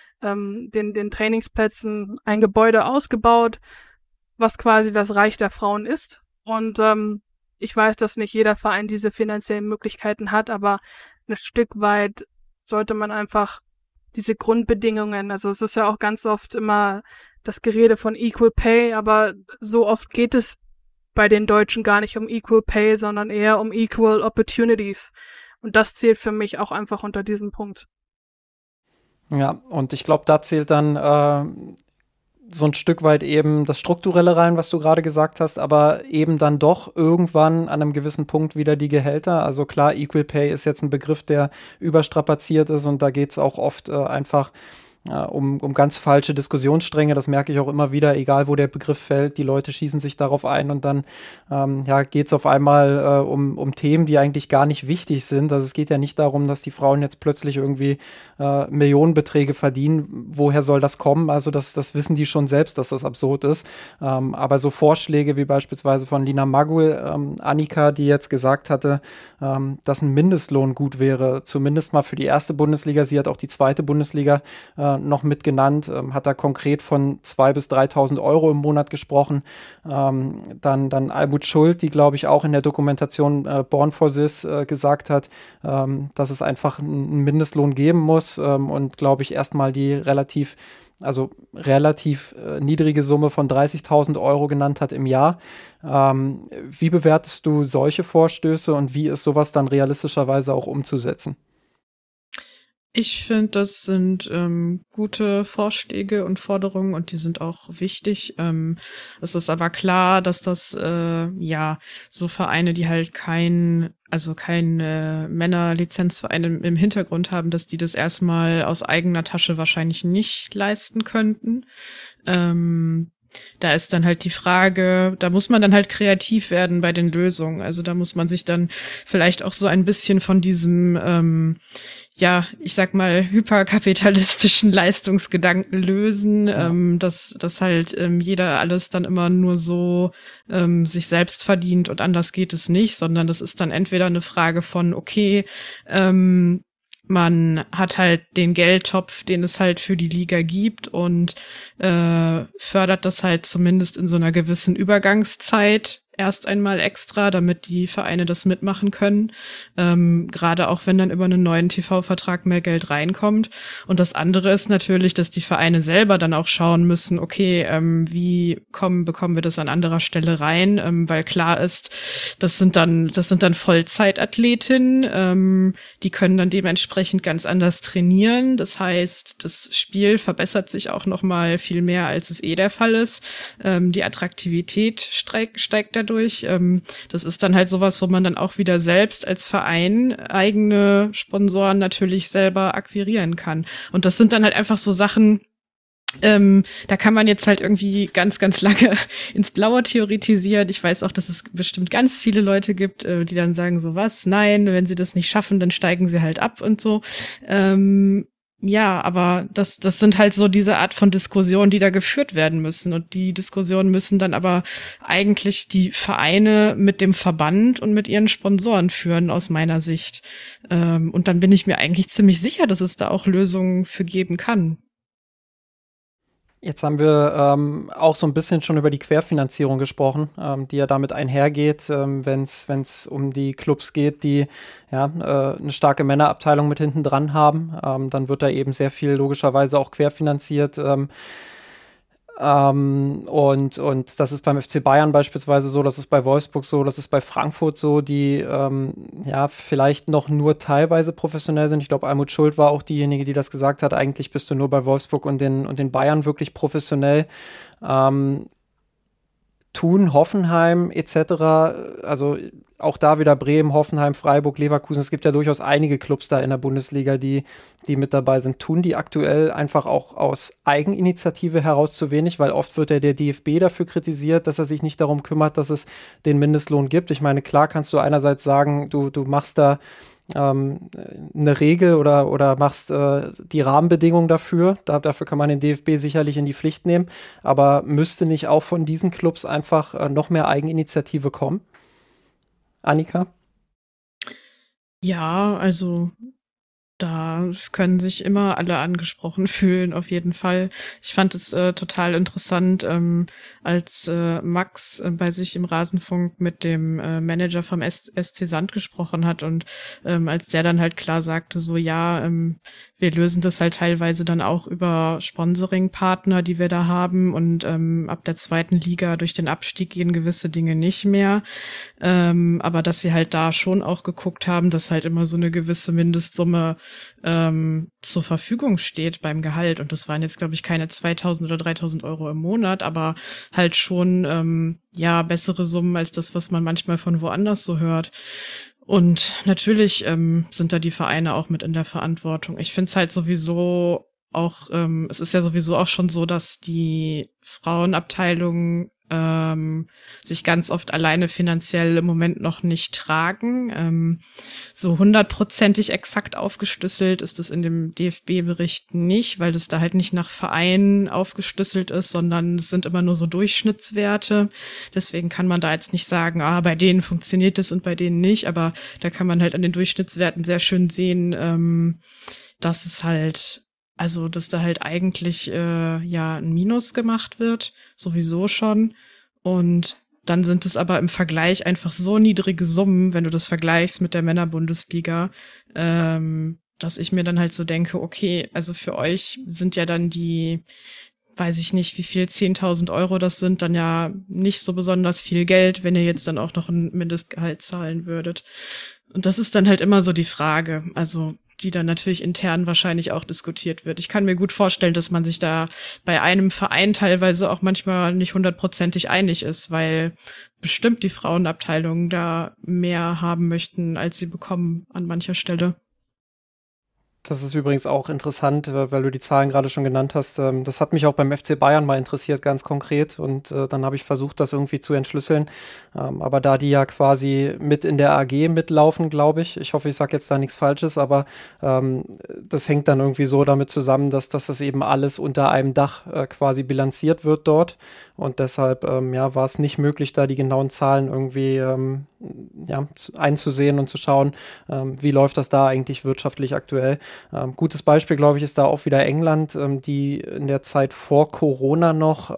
Trainingsplätzen ein Gebäude ausgebaut, was quasi das Reich der Frauen ist. Und ich weiß, dass nicht jeder Verein diese finanziellen Möglichkeiten hat, aber ein Stück weit sollte man einfach diese Grundbedingungen, also es ist ja auch ganz oft immer das Gerede von Equal Pay, aber so oft geht es bei den Deutschen gar nicht um Equal Pay, sondern eher um Equal Opportunities. Und das zählt für mich auch einfach unter diesem Punkt. Ja, und ich glaube, da zählt dann so ein Stück weit eben das Strukturelle rein, was du gerade gesagt hast, aber eben dann doch irgendwann an einem gewissen Punkt wieder die Gehälter. Also klar, Equal Pay ist jetzt ein Begriff, der überstrapaziert ist, und da geht es auch oft einfach um ganz falsche Diskussionsstränge. Das merke ich auch immer wieder, egal wo der Begriff fällt. Die Leute schießen sich darauf ein, und dann geht es auf einmal um Themen, die eigentlich gar nicht wichtig sind. Also es geht ja nicht darum, dass die Frauen jetzt plötzlich irgendwie Millionenbeträge verdienen. Woher soll das kommen? Also das wissen die schon selbst, dass das absurd ist. Aber so Vorschläge wie beispielsweise von Lina Magul, Annika, die jetzt gesagt hatte, dass ein Mindestlohn gut wäre, zumindest mal für die erste Bundesliga. Sie hat auch die zweite Bundesliga noch mit genannt, hat da konkret von 2.000 bis 3.000 Euro im Monat gesprochen. Dann Almut Schuld, die, glaube ich, auch in der Dokumentation Born for This gesagt hat, dass es einfach einen Mindestlohn geben muss, und, glaube ich, erstmal die relativ niedrige Summe von 30.000 Euro genannt hat im Jahr. Wie bewertest du solche Vorstöße, und wie ist sowas dann realistischerweise auch umzusetzen? Ich finde, das sind gute Vorschläge und Forderungen, und die sind auch wichtig. Es ist aber klar, dass das so Vereine, die halt keine Männerlizenzvereine im Hintergrund haben, dass die das erstmal aus eigener Tasche wahrscheinlich nicht leisten könnten. Da ist dann halt die Frage, da muss man dann halt kreativ werden bei den Lösungen. Also da muss man sich dann vielleicht auch so ein bisschen von diesem ich sag mal, hyperkapitalistischen Leistungsgedanken lösen, dass halt jeder alles dann immer nur so sich selbst verdient und anders geht es nicht, sondern das ist dann entweder eine Frage von, okay, man hat halt den Geldtopf, den es halt für die Liga gibt, und fördert das halt zumindest in so einer gewissen Übergangszeit erst einmal extra, damit die Vereine das mitmachen können, gerade auch wenn dann über einen neuen TV-Vertrag mehr Geld reinkommt. Und das andere ist natürlich, dass die Vereine selber dann auch schauen müssen, okay, wie bekommen wir das an anderer Stelle rein, weil klar ist, das sind dann Vollzeitathletinnen, die können dann dementsprechend ganz anders trainieren. Das heißt, das Spiel verbessert sich auch noch mal viel mehr, als es der Fall ist. Die Attraktivität steigt dadurch. Das ist dann halt sowas, wo man dann auch wieder selbst als Verein eigene Sponsoren natürlich selber akquirieren kann. Und das sind dann halt einfach so Sachen, da kann man jetzt halt irgendwie ganz, ganz lange ins Blaue theoretisieren. Ich weiß auch, dass es bestimmt ganz viele Leute gibt, die dann sagen so, was? Nein, wenn sie das nicht schaffen, dann steigen sie halt ab und so. Aber das sind halt so diese Art von Diskussionen, die da geführt werden müssen. Und die Diskussionen müssen dann aber eigentlich die Vereine mit dem Verband und mit ihren Sponsoren führen, aus meiner Sicht. Und dann bin ich mir eigentlich ziemlich sicher, dass es da auch Lösungen für geben kann. Jetzt haben wir auch so ein bisschen schon über die Querfinanzierung gesprochen, die ja damit einhergeht, wenn es um die Clubs geht, die eine starke Männerabteilung mit hinten dran haben. Dann wird da eben sehr viel logischerweise auch querfinanziert. Und das ist beim FC Bayern beispielsweise so, das ist bei Wolfsburg so, das ist bei Frankfurt so, die vielleicht noch nur teilweise professionell sind. Ich glaube, Almut Schuld war auch diejenige, die das gesagt hat. Eigentlich bist du nur bei Wolfsburg und den Bayern wirklich professionell. Thun, Hoffenheim etc., also auch da wieder Bremen, Hoffenheim, Freiburg, Leverkusen, es gibt ja durchaus einige Clubs da in der Bundesliga, die mit dabei sind. Tun die aktuell einfach auch aus Eigeninitiative heraus zu wenig, weil oft wird ja der DFB dafür kritisiert, dass er sich nicht darum kümmert, dass es den Mindestlohn gibt. Ich meine, klar kannst du einerseits sagen, du machst da eine Regel oder machst die Rahmenbedingungen dafür. Dafür kann man den DFB sicherlich in die Pflicht nehmen. Aber müsste nicht auch von diesen Clubs einfach noch mehr Eigeninitiative kommen? Annika? Ja, also da können sich immer alle angesprochen fühlen, auf jeden Fall. Ich fand es total interessant, als Max bei sich im Rasenfunk mit dem Manager vom SC Sand gesprochen hat und als der dann halt klar sagte, so ja, wir lösen das halt teilweise dann auch über Sponsoring-Partner, die wir da haben und ab der 2. Liga durch den Abstieg gehen gewisse Dinge nicht mehr. Aber dass sie halt da schon auch geguckt haben, dass halt immer so eine gewisse Mindestsumme zur Verfügung steht beim Gehalt. Und das waren jetzt, glaube ich, keine 2.000 oder 3.000 Euro im Monat, aber halt schon, ja, bessere Summen als das, was man manchmal von woanders so hört. Und natürlich sind da die Vereine auch mit in der Verantwortung. Ich finde es halt sowieso auch, es ist ja sowieso auch schon so, dass die Frauenabteilungen sich ganz oft alleine finanziell im Moment noch nicht tragen. So 100%ig exakt aufgeschlüsselt ist es in dem DFB-Bericht nicht, weil das da halt nicht nach Vereinen aufgeschlüsselt ist, sondern es sind immer nur so Durchschnittswerte. Deswegen kann man da jetzt nicht sagen, bei denen funktioniert das und bei denen nicht, aber da kann man halt an den Durchschnittswerten sehr schön sehen, dass es halt also, dass da halt eigentlich ja ein Minus gemacht wird, sowieso schon. Und dann sind es aber im Vergleich einfach so niedrige Summen, wenn du das vergleichst mit der Männerbundesliga, dass ich mir dann halt so denke, okay, also für euch sind ja dann die, weiß ich nicht, wie viel, 10.000 Euro das sind, dann ja nicht so besonders viel Geld, wenn ihr jetzt dann auch noch ein Mindestgehalt zahlen würdet. Und das ist dann halt immer so die Frage, also die dann natürlich intern wahrscheinlich auch diskutiert wird. Ich kann mir gut vorstellen, dass man sich da bei einem Verein teilweise auch manchmal nicht 100%ig einig ist, weil bestimmt die Frauenabteilungen da mehr haben möchten, als sie bekommen an mancher Stelle. Das ist übrigens auch interessant, weil du die Zahlen gerade schon genannt hast. Das hat mich auch beim FC Bayern mal interessiert, ganz konkret. Und dann habe ich versucht, das irgendwie zu entschlüsseln. Aber da die ja quasi mit in der AG mitlaufen, glaube ich. Ich hoffe, ich sage jetzt da nichts Falsches, aber das hängt dann irgendwie so damit zusammen, dass das eben alles unter einem Dach quasi bilanziert wird dort. Und deshalb war es nicht möglich, da die genauen Zahlen irgendwie einzusehen und zu schauen, wie läuft das da eigentlich wirtschaftlich aktuell. Gutes Beispiel, glaube ich, ist da auch wieder England, die in der Zeit vor Corona noch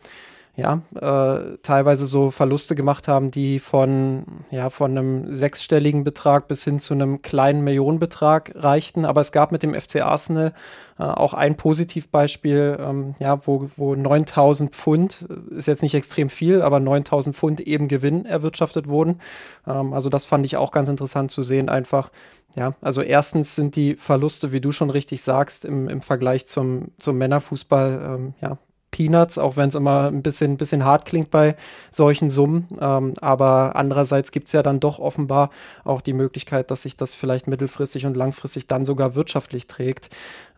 teilweise so Verluste gemacht haben, die von einem 6-stelligen Betrag bis hin zu einem kleinen Millionenbetrag reichten. Aber es gab mit dem FC Arsenal auch ein Positivbeispiel, wo 9.000 Pfund, ist jetzt nicht extrem viel, aber 9.000 Pfund eben Gewinn erwirtschaftet wurden. Also das fand ich auch ganz interessant zu sehen einfach. Ja, also erstens sind die Verluste, wie du schon richtig sagst, im Vergleich zum Männerfußball, Peanuts, auch wenn es immer ein bisschen hart klingt bei solchen Summen. Aber andererseits gibt es ja dann doch offenbar auch die Möglichkeit, dass sich das vielleicht mittelfristig und langfristig dann sogar wirtschaftlich trägt.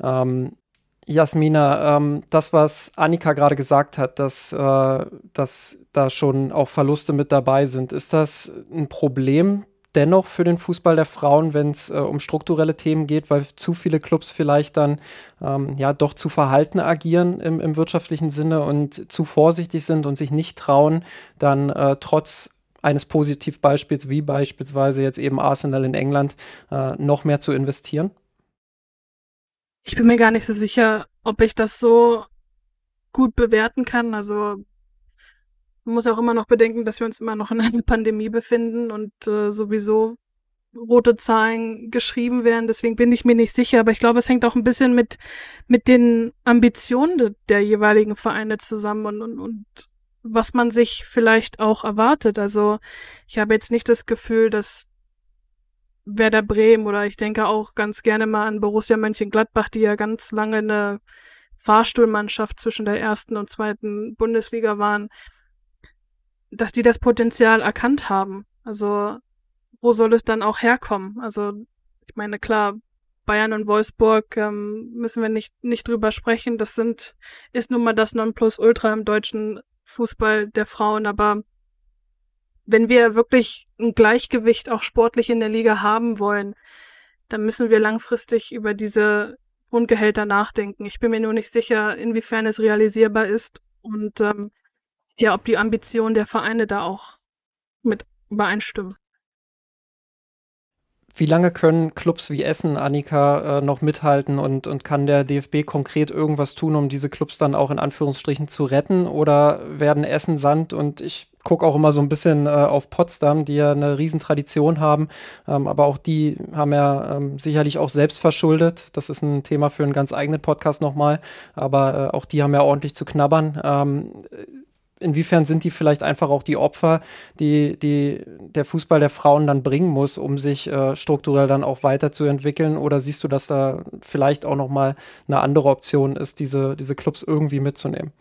Jasmina, das, was Annika gerade gesagt hat, dass da schon auch Verluste mit dabei sind, ist das ein Problem dennoch für den Fußball der Frauen, wenn es um strukturelle Themen geht, weil zu viele Clubs vielleicht dann doch zu verhalten agieren im wirtschaftlichen Sinne und zu vorsichtig sind und sich nicht trauen, dann trotz eines Positivbeispiels wie beispielsweise jetzt eben Arsenal in England noch mehr zu investieren? Ich bin mir gar nicht so sicher, ob ich das so gut bewerten kann. Also man muss auch immer noch bedenken, dass wir uns immer noch in einer Pandemie befinden und sowieso rote Zahlen geschrieben werden. Deswegen bin ich mir nicht sicher. Aber ich glaube, es hängt auch ein bisschen mit den Ambitionen der jeweiligen Vereine zusammen und was man sich vielleicht auch erwartet. Also ich habe jetzt nicht das Gefühl, dass Werder Bremen oder ich denke auch ganz gerne mal an Borussia Mönchengladbach, die ja ganz lange eine Fahrstuhlmannschaft zwischen der 1. und 2. Bundesliga waren, dass die das Potenzial erkannt haben. Also wo soll es dann auch herkommen? Also ich meine, klar, Bayern und Wolfsburg müssen wir nicht drüber sprechen. Ist nun mal das Nonplusultra im deutschen Fußball der Frauen. Aber wenn wir wirklich ein Gleichgewicht auch sportlich in der Liga haben wollen, dann müssen wir langfristig über diese Grundgehälter nachdenken. Ich bin mir nur nicht sicher, inwiefern es realisierbar ist und ob die Ambitionen der Vereine da auch mit übereinstimmen. Wie lange können Clubs wie Essen, Annika, noch mithalten und kann der DFB konkret irgendwas tun, um diese Clubs dann auch in Anführungsstrichen zu retten? Oder werden Essen, Sand und ich gucke auch immer so ein bisschen auf Potsdam, die ja eine Riesentradition haben, aber auch die haben ja sicherlich auch selbst verschuldet. Das ist ein Thema für einen ganz eigenen Podcast nochmal, aber auch die haben ja ordentlich zu knabbern. Inwiefern sind die vielleicht einfach auch die Opfer, die der Fußball der Frauen dann bringen muss, um sich strukturell dann auch weiterzuentwickeln? Oder siehst du, dass da vielleicht auch noch mal eine andere Option ist, diese Clubs irgendwie mitzunehmen?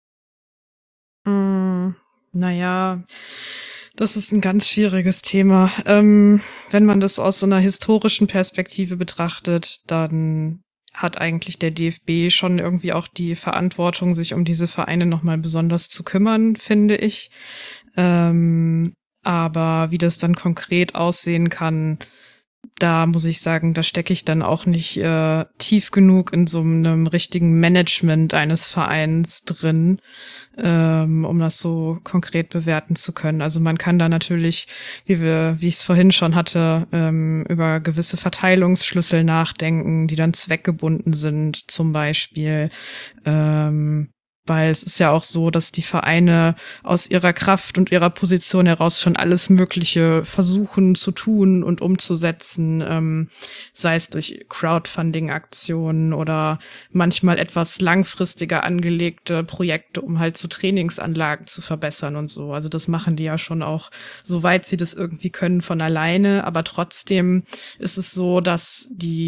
Naja, das ist ein ganz schwieriges Thema. Wenn man das aus so einer historischen Perspektive betrachtet, dann hat eigentlich der DFB schon irgendwie auch die Verantwortung, sich um diese Vereine nochmal besonders zu kümmern, finde ich. Aber wie das dann konkret aussehen kann, da muss ich sagen, da stecke ich dann auch nicht tief genug in so einem richtigen Management eines Vereins drin, um das so konkret bewerten zu können. Also man kann da natürlich, wie ich es vorhin schon hatte, über gewisse Verteilungsschlüssel nachdenken, die dann zweckgebunden sind, zum Beispiel. Weil es ist ja auch so, dass die Vereine aus ihrer Kraft und ihrer Position heraus schon alles Mögliche versuchen zu tun und umzusetzen, sei es durch Crowdfunding-Aktionen oder manchmal etwas langfristiger angelegte Projekte, um halt so Trainingsanlagen zu verbessern und so. Also das machen die ja schon auch, soweit sie das irgendwie können, von alleine. Aber trotzdem ist es so, dass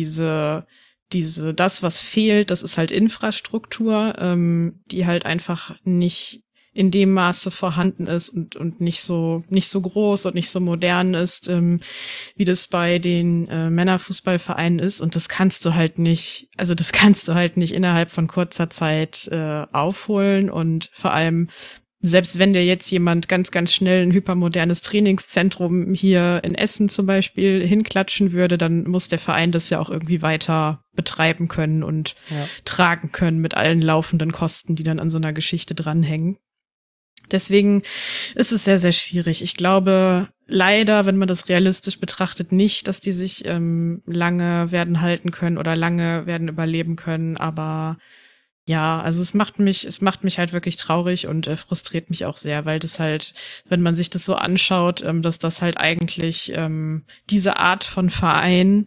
das, was fehlt, das ist halt Infrastruktur, die halt einfach nicht in dem Maße vorhanden ist und nicht so groß und nicht so modern ist, wie das bei den Männerfußballvereinen ist. Und das kannst du halt nicht innerhalb von kurzer Zeit aufholen. Und vor allem, selbst wenn dir jetzt jemand ganz, ganz schnell ein hypermodernes Trainingszentrum hier in Essen zum Beispiel hinklatschen würde, dann muss der Verein das ja auch irgendwie weiter betreiben können und tragen können mit allen laufenden Kosten, die dann an so einer Geschichte dranhängen. Deswegen ist es sehr, sehr schwierig. Ich glaube leider, wenn man das realistisch betrachtet, nicht, dass die sich lange werden halten können oder lange werden überleben können, aber ja, also es macht mich halt wirklich traurig und frustriert mich auch sehr, weil das halt, wenn man sich das so anschaut, dass das halt eigentlich diese Art von Verein,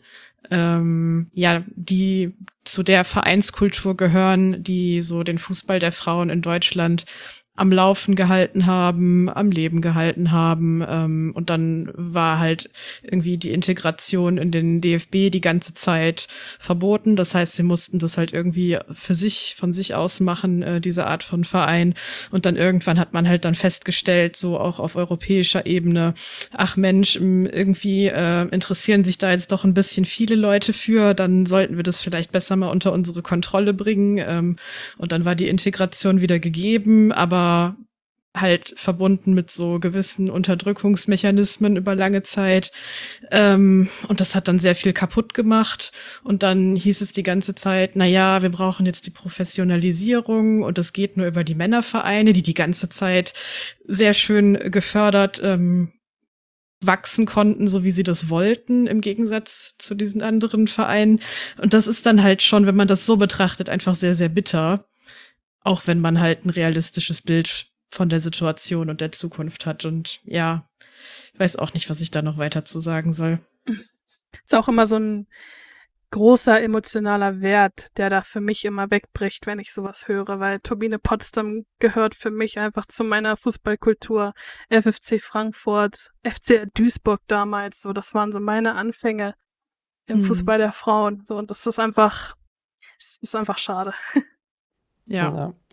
die zu der Vereinskultur gehören, die so den Fußball der Frauen in Deutschland am Laufen gehalten haben, am Leben gehalten haben. Und dann war halt irgendwie die Integration in den DFB die ganze Zeit verboten. Das heißt, sie mussten das halt irgendwie von sich aus machen, diese Art von Verein. Und dann irgendwann hat man halt dann festgestellt, so auch auf europäischer Ebene, ach Mensch, irgendwie interessieren sich da jetzt doch ein bisschen viele Leute für, dann sollten wir das vielleicht besser mal unter unsere Kontrolle bringen. Und dann war die Integration wieder gegeben, aber halt verbunden mit so gewissen Unterdrückungsmechanismen über lange Zeit. Und das hat dann sehr viel kaputt gemacht. Und dann hieß es die ganze Zeit, wir brauchen jetzt die Professionalisierung und das geht nur über die Männervereine, die ganze Zeit sehr schön gefördert wachsen konnten, so wie sie das wollten, im Gegensatz zu diesen anderen Vereinen. Und das ist dann halt schon, wenn man das so betrachtet, einfach sehr, sehr bitter. Auch wenn man halt ein realistisches Bild von der Situation und der Zukunft hat. Und ja, ich weiß auch nicht, was ich da noch weiter zu sagen soll. Ist auch immer so ein großer emotionaler Wert, der da für mich immer wegbricht, wenn ich sowas höre, weil Turbine Potsdam gehört für mich einfach zu meiner Fußballkultur. FFC Frankfurt, FC Duisburg damals, so, das waren so meine Anfänge im Fußball der Frauen. So, und das ist einfach schade. Ja.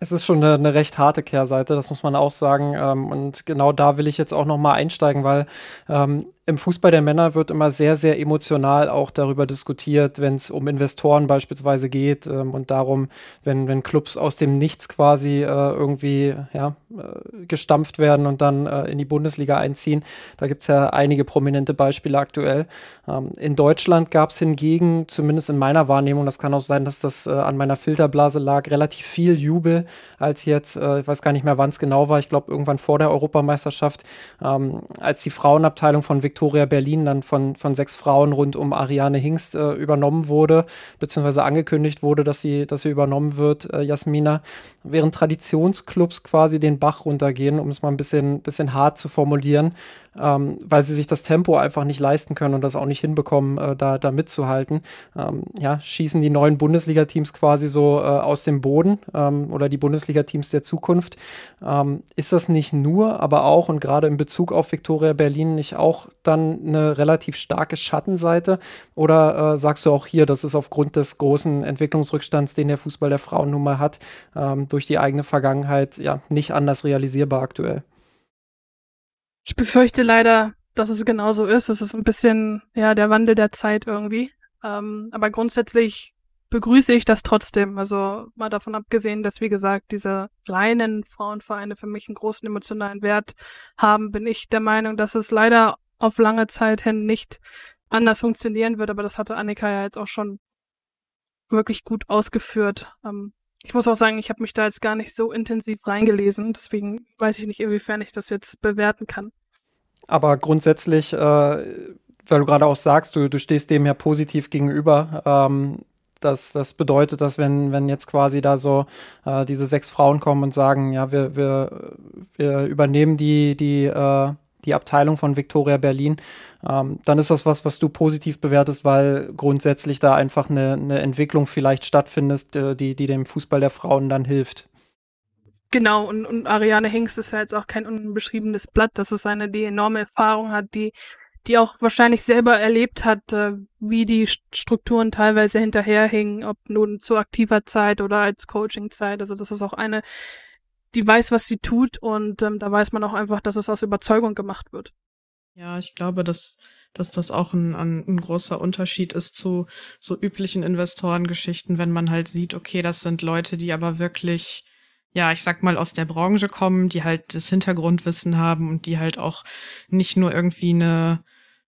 Es ist schon eine recht harte Kehrseite, das muss man auch sagen. Und genau da will ich jetzt auch noch mal einsteigen, weil im Fußball der Männer wird immer sehr, sehr emotional auch darüber diskutiert, wenn es um Investoren beispielsweise geht und darum, wenn Clubs aus dem Nichts quasi irgendwie gestampft werden und dann in die Bundesliga einziehen. Da gibt es ja einige prominente Beispiele aktuell. In Deutschland gab es hingegen, zumindest in meiner Wahrnehmung, das kann auch sein, dass das an meiner Filterblase lag, relativ viel Jubel, als jetzt, ich weiß gar nicht mehr, wann es genau war, ich glaube irgendwann vor der Europameisterschaft, als die Frauenabteilung von Viktoria Berlin dann von 6 Frauen rund um Ariane Hingst übernommen wurde, beziehungsweise angekündigt wurde, dass sie übernommen wird, Jasmina, während Traditionsclubs quasi den Bach runtergehen, um es mal ein bisschen hart zu formulieren, weil sie sich das Tempo einfach nicht leisten können und das auch nicht hinbekommen, da mitzuhalten. Schießen die neuen Bundesliga-Teams quasi so aus dem Boden oder die Bundesliga-Teams der Zukunft. Ist das nicht nur, aber auch und gerade in Bezug auf Viktoria Berlin nicht auch dann eine relativ starke Schattenseite? Oder sagst du auch hier, das ist aufgrund des großen Entwicklungsrückstands, den der Fußball der Frauen nun mal hat, durch die eigene Vergangenheit nicht anders realisierbar aktuell? Ich befürchte leider, dass es genauso ist. Es ist ein bisschen, der Wandel der Zeit irgendwie. Aber grundsätzlich begrüße ich das trotzdem. Also mal davon abgesehen, dass, wie gesagt, diese kleinen Frauenvereine für mich einen großen emotionalen Wert haben, bin ich der Meinung, dass es leider auf lange Zeit hin nicht anders funktionieren wird. Aber das hatte Annika ja jetzt auch schon wirklich gut ausgeführt. Ich muss auch sagen, ich habe mich da jetzt gar nicht so intensiv reingelesen, deswegen weiß ich nicht, inwiefern ich das jetzt bewerten kann. Aber grundsätzlich, weil du gerade auch sagst, du stehst dem ja positiv gegenüber, das bedeutet, dass wenn jetzt quasi da so diese 6 Frauen kommen und sagen, ja, wir übernehmen die Abteilung von Viktoria Berlin, dann ist das was du positiv bewertest, weil grundsätzlich da einfach eine Entwicklung vielleicht stattfindet, die dem Fußball der Frauen dann hilft. Genau, und Ariane Hingst ist ja jetzt auch kein unbeschriebenes Blatt. Das ist eine, die enorme Erfahrung hat, die auch wahrscheinlich selber erlebt hat, wie die Strukturen teilweise hinterherhingen, ob nun zu aktiver Zeit oder als Coachingzeit. Also das ist auch eine, die weiß, was sie tut, und da weiß man auch einfach, dass es aus Überzeugung gemacht wird. Ja, ich glaube, dass das auch ein großer Unterschied ist zu so üblichen Investorengeschichten, wenn man halt sieht, okay, das sind Leute, die aber wirklich, ich sag mal, aus der Branche kommen, die halt das Hintergrundwissen haben und die halt auch nicht nur irgendwie eine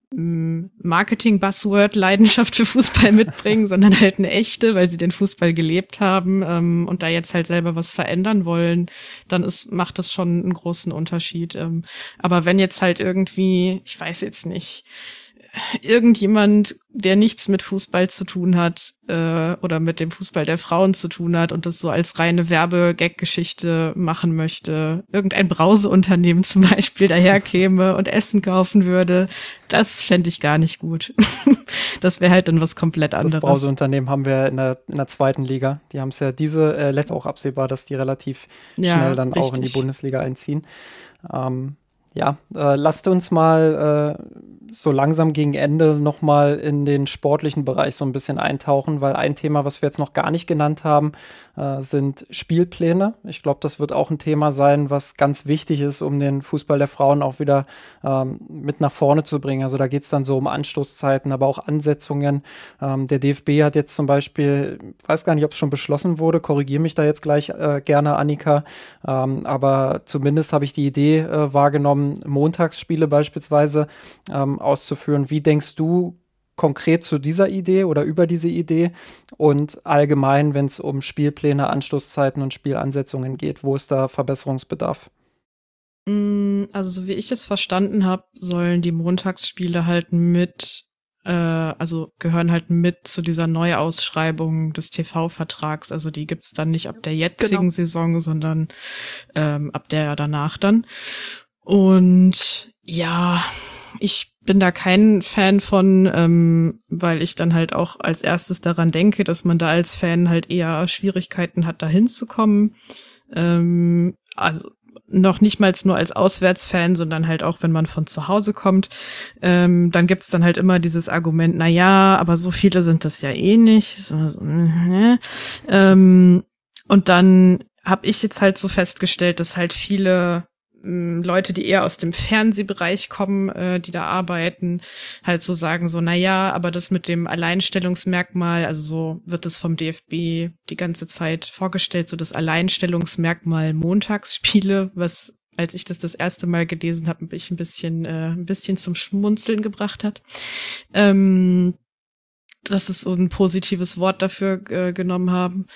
Marketing-Buzzword-Leidenschaft für Fußball mitbringen, sondern halt eine echte, weil sie den Fußball gelebt haben und da jetzt halt selber was verändern wollen, dann macht das schon einen großen Unterschied. Aber wenn jetzt halt irgendwie, ich weiß jetzt nicht, irgendjemand, der nichts mit Fußball zu tun hat oder mit dem Fußball der Frauen zu tun hat und das so als reine Werbe-Gag-Geschichte machen möchte, irgendein Brauseunternehmen zum Beispiel daherkäme und Essen kaufen würde, das fände ich gar nicht gut. Das wäre halt dann was komplett anderes. Das Brauseunternehmen haben wir in der 2. Liga. Die haben es ja letzte auch absehbar, dass die relativ schnell dann auch in die Bundesliga einziehen. Lasst uns mal so langsam gegen Ende nochmal in den sportlichen Bereich so ein bisschen eintauchen, weil ein Thema, was wir jetzt noch gar nicht genannt haben, sind Spielpläne. Ich glaube, das wird auch ein Thema sein, was ganz wichtig ist, um den Fußball der Frauen auch wieder mit nach vorne zu bringen. Also da geht es dann so um Anstoßzeiten, aber auch Ansetzungen. Der DFB hat jetzt zum Beispiel, weiß gar nicht, ob es schon beschlossen wurde, korrigiere mich da jetzt gleich gerne, Annika, aber zumindest habe ich die Idee wahrgenommen, Montagsspiele beispielsweise auszuführen. Wie denkst du konkret zu dieser Idee oder über diese Idee und allgemein, wenn es um Spielpläne, Anstoßzeiten und Spielansetzungen geht? Wo ist da Verbesserungsbedarf? Also so wie ich es verstanden habe, sollen die Montagsspiele halt gehören halt mit zu dieser Neuausschreibung des TV-Vertrags. Also die gibt's dann nicht ab der jetzigen Saison, sondern ab der danach dann. Und ich bin da kein Fan von, weil ich dann halt auch als erstes daran denke, dass man da als Fan halt eher Schwierigkeiten hat, da hinzukommen. Also noch nicht mal nur als Auswärtsfan, sondern halt auch, wenn man von zu Hause kommt. Dann gibt's dann halt immer dieses Argument, aber so viele sind das ja eh nicht. Und dann habe ich jetzt halt so festgestellt, dass halt viele Leute, die eher aus dem Fernsehbereich kommen, die da arbeiten, halt so sagen so, na ja, aber das mit dem Alleinstellungsmerkmal, also so wird es vom DFB die ganze Zeit vorgestellt, so das Alleinstellungsmerkmal Montagsspiele, was, als ich das erste Mal gelesen habe, mich ein bisschen zum Schmunzeln gebracht hat. Dass es so ein positives Wort dafür genommen haben.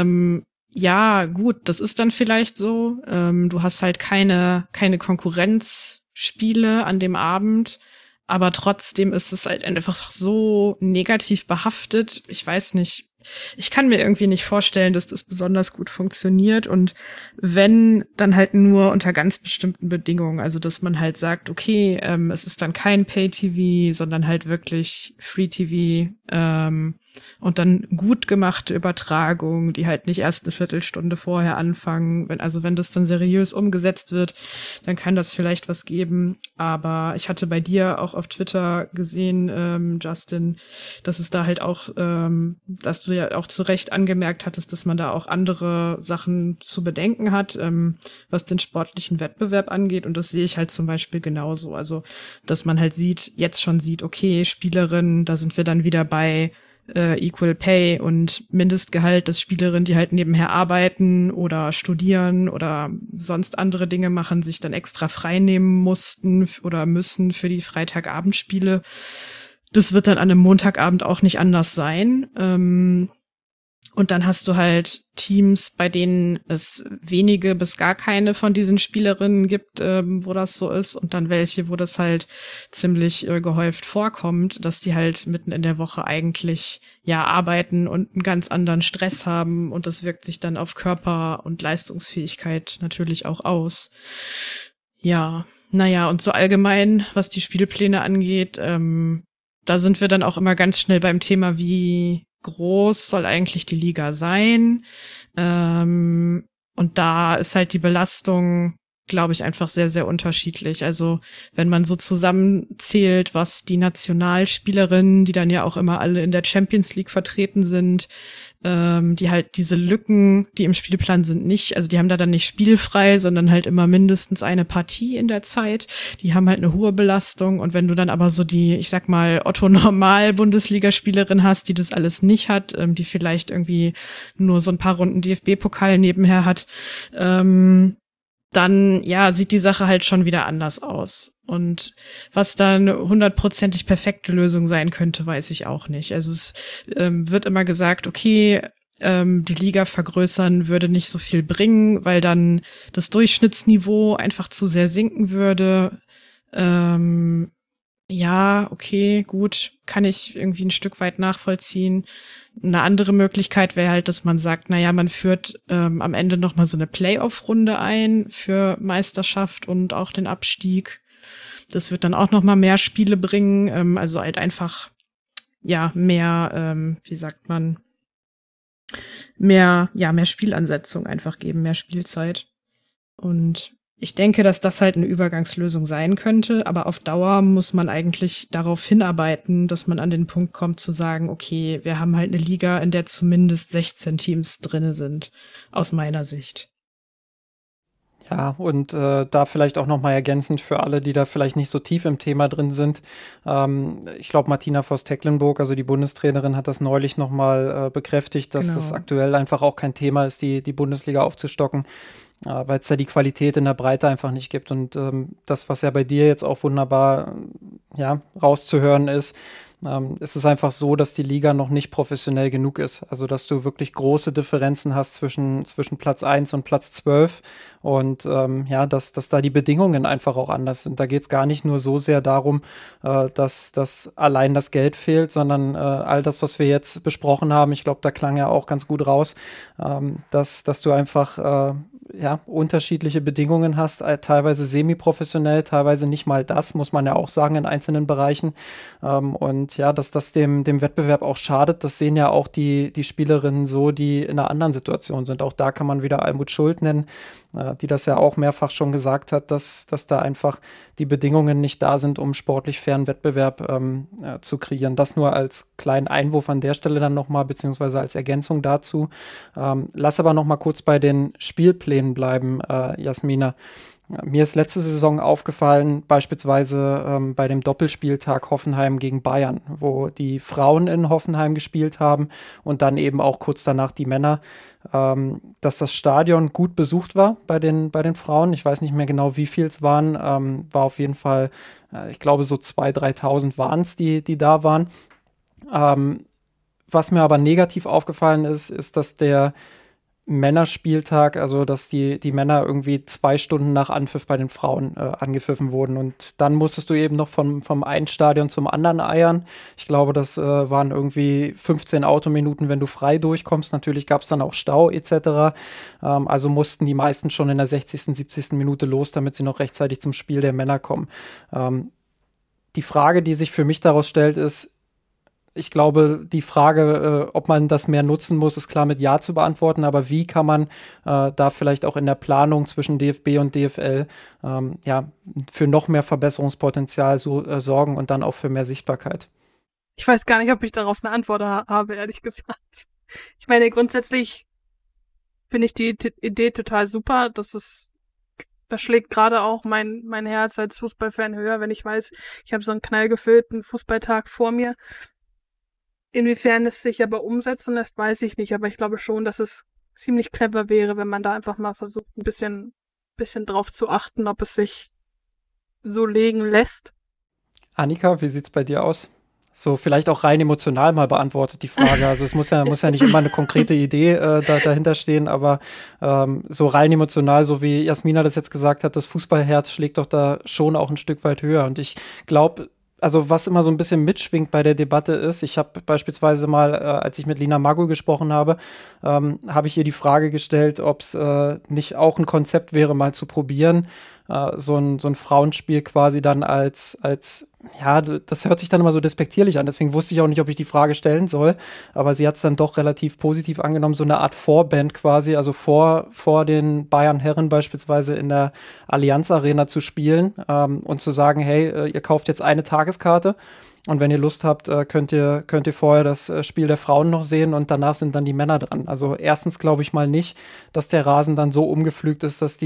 Ja, gut, das ist dann vielleicht so. Du hast halt keine Konkurrenzspiele an dem Abend, aber trotzdem ist es halt einfach so negativ behaftet. Ich weiß nicht. Ich kann mir irgendwie nicht vorstellen, dass das besonders gut funktioniert und wenn, dann halt nur unter ganz bestimmten Bedingungen. Also, dass man halt sagt, okay, es ist dann kein Pay-TV, sondern halt wirklich Free-TV, und dann gut gemachte Übertragungen, die halt nicht erst eine Viertelstunde vorher anfangen. Wenn das dann seriös umgesetzt wird, dann kann das vielleicht was geben. Aber ich hatte bei dir auch auf Twitter gesehen, Justin, dass es da halt auch, dass du ja auch zu Recht angemerkt hattest, dass man da auch andere Sachen zu bedenken hat, was den sportlichen Wettbewerb angeht. Und das sehe ich halt zum Beispiel genauso. Also, dass man halt jetzt schon sieht, okay, Spielerinnen, da sind wir dann wieder bei Equal Pay und Mindestgehalt, dass Spielerinnen, die halt nebenher arbeiten oder studieren oder sonst andere Dinge machen, sich dann extra frei nehmen mussten oder müssen für die Freitagabendspiele. Das wird dann an einem Montagabend auch nicht anders sein. Und dann hast du halt Teams, bei denen es wenige bis gar keine von diesen Spielerinnen gibt, wo das so ist. Und dann welche, wo das halt ziemlich gehäuft vorkommt, dass die halt mitten in der Woche eigentlich ja arbeiten und einen ganz anderen Stress haben. Und das wirkt sich dann auf Körper und Leistungsfähigkeit natürlich auch aus. Ja, naja, und so allgemein, was die Spielpläne angeht, da sind wir dann auch immer ganz schnell beim Thema, wie groß soll eigentlich die Liga sein? Und da ist halt die Belastung, glaube ich, einfach sehr, sehr unterschiedlich. Also wenn man so zusammenzählt, was die Nationalspielerinnen, die dann ja auch immer alle in der Champions League vertreten sind, die halt diese Lücken, die im Spielplan sind, nicht, also die haben da dann nicht spielfrei, sondern halt immer mindestens eine Partie in der Zeit. Die haben halt eine hohe Belastung und wenn du dann aber so die, ich sag mal, Otto-Normal-Bundesligaspielerin hast, die das alles nicht hat, die vielleicht irgendwie nur so ein paar Runden DFB-Pokal nebenher hat, dann, ja, sieht die Sache halt schon wieder anders aus. Und was da eine 100%ig perfekte Lösung sein könnte, weiß ich auch nicht. Also es wird immer gesagt, okay, die Liga vergrößern würde nicht so viel bringen, weil dann das Durchschnittsniveau einfach zu sehr sinken würde. Ja, okay, gut, kann ich irgendwie ein Stück weit nachvollziehen. Eine andere Möglichkeit wäre halt, dass man sagt, naja, man führt am Ende nochmal so eine Playoff-Runde ein für Meisterschaft und auch den Abstieg. Das wird dann auch nochmal mehr Spiele bringen, also halt einfach, ja, mehr, wie sagt man, mehr Spielansetzung einfach geben, mehr Spielzeit. Und ich denke, dass das halt eine Übergangslösung sein könnte, aber auf Dauer muss man eigentlich darauf hinarbeiten, dass man an den Punkt kommt zu sagen, okay, wir haben halt eine Liga, in der zumindest 16 Teams drinne sind, aus meiner Sicht. Ja, und da vielleicht auch nochmal ergänzend für alle, die da vielleicht nicht so tief im Thema drin sind. Ich glaube, Martina Voss-Tecklenburg, also die Bundestrainerin, hat das neulich nochmal bekräftigt, dass das aktuell einfach auch kein Thema ist, die Bundesliga aufzustocken, weil es da die Qualität in der Breite einfach nicht gibt. Und das, was ja bei dir jetzt auch wunderbar rauszuhören ist, es ist einfach so, dass die Liga noch nicht professionell genug ist. Also, dass du wirklich große Differenzen hast zwischen Platz 1 und Platz 12 und dass da die Bedingungen einfach auch anders sind. Da geht es gar nicht nur so sehr darum, dass allein das Geld fehlt, sondern all das, was wir jetzt besprochen haben, ich glaube, da klang ja auch ganz gut raus, dass du einfach ja, unterschiedliche Bedingungen hast, teilweise semi-professionell, teilweise nicht mal das, muss man ja auch sagen, in einzelnen Bereichen. Und ja, dass das dem Wettbewerb auch schadet, das sehen ja auch die Spielerinnen so, die in einer anderen Situation sind. Auch da kann man wieder Almut Schuld nennen, die das ja auch mehrfach schon gesagt hat, dass da einfach die Bedingungen nicht da sind, um sportlich fairen Wettbewerb zu kreieren. Das nur als kleinen Einwurf an der Stelle dann nochmal, beziehungsweise als Ergänzung dazu. Lass aber nochmal kurz bei den Spielplänen bleiben, Jasmina. Mir ist letzte Saison aufgefallen, beispielsweise bei dem Doppelspieltag Hoffenheim gegen Bayern, wo die Frauen in Hoffenheim gespielt haben und dann eben auch kurz danach die Männer, dass das Stadion gut besucht war bei den Frauen. Ich weiß nicht mehr genau, wie viel es waren. War auf jeden Fall, ich glaube, so 2.000, 3.000 waren es, die da waren. Was mir aber negativ aufgefallen ist, dass der Männerspieltag, also dass die Männer irgendwie 2 Stunden nach Anpfiff bei den Frauen angepfiffen wurden. Und dann musstest du eben noch vom einen Stadion zum anderen eiern. Ich glaube, das waren irgendwie 15 Autominuten, wenn du frei durchkommst. Natürlich gab es dann auch Stau etc. Also mussten die meisten schon in der 60., 70. Minute los, damit sie noch rechtzeitig zum Spiel der Männer kommen. Die Frage, die sich für mich daraus stellt, ist, ich glaube, die Frage, ob man das mehr nutzen muss, ist klar mit Ja zu beantworten. Aber wie kann man da vielleicht auch in der Planung zwischen DFB und DFL für noch mehr Verbesserungspotenzial sorgen und dann auch für mehr Sichtbarkeit? Ich weiß gar nicht, ob ich darauf eine Antwort habe, ehrlich gesagt. Ich meine, grundsätzlich finde ich die Idee total super. Das schlägt gerade auch mein Herz als Fußballfan höher, wenn ich weiß, ich habe so einen knallgefüllten Fußballtag vor mir. Inwiefern es sich aber umsetzen lässt, weiß ich nicht. Aber ich glaube schon, dass es ziemlich clever wäre, wenn man da einfach mal versucht, ein bisschen drauf zu achten, ob es sich so legen lässt. Annika, wie sieht's bei dir aus? So vielleicht auch rein emotional mal beantwortet die Frage. Also es muss ja nicht immer eine konkrete Idee dahinter stehen, aber so rein emotional, so wie Jasmina das jetzt gesagt hat, das Fußballherz schlägt doch da schon auch ein Stück weit höher. Und ich glaube, also was immer so ein bisschen mitschwingt bei der Debatte ist, ich habe beispielsweise mal, als ich mit Lina Magul gesprochen habe, habe ich ihr die Frage gestellt, ob es nicht auch ein Konzept wäre, mal zu probieren, so ein Frauenspiel quasi dann als ja, das hört sich dann immer so despektierlich an, deswegen wusste ich auch nicht, ob ich die Frage stellen soll, aber sie hat es dann doch relativ positiv angenommen, so eine Art Vorband quasi, also vor den Bayern-Herren beispielsweise in der Allianz Arena zu spielen und zu sagen, hey, ihr kauft jetzt eine Tageskarte und wenn ihr Lust habt, könnt ihr vorher das Spiel der Frauen noch sehen und danach sind dann die Männer dran. Also erstens glaube ich mal nicht, dass der Rasen dann so umgepflügt ist, dass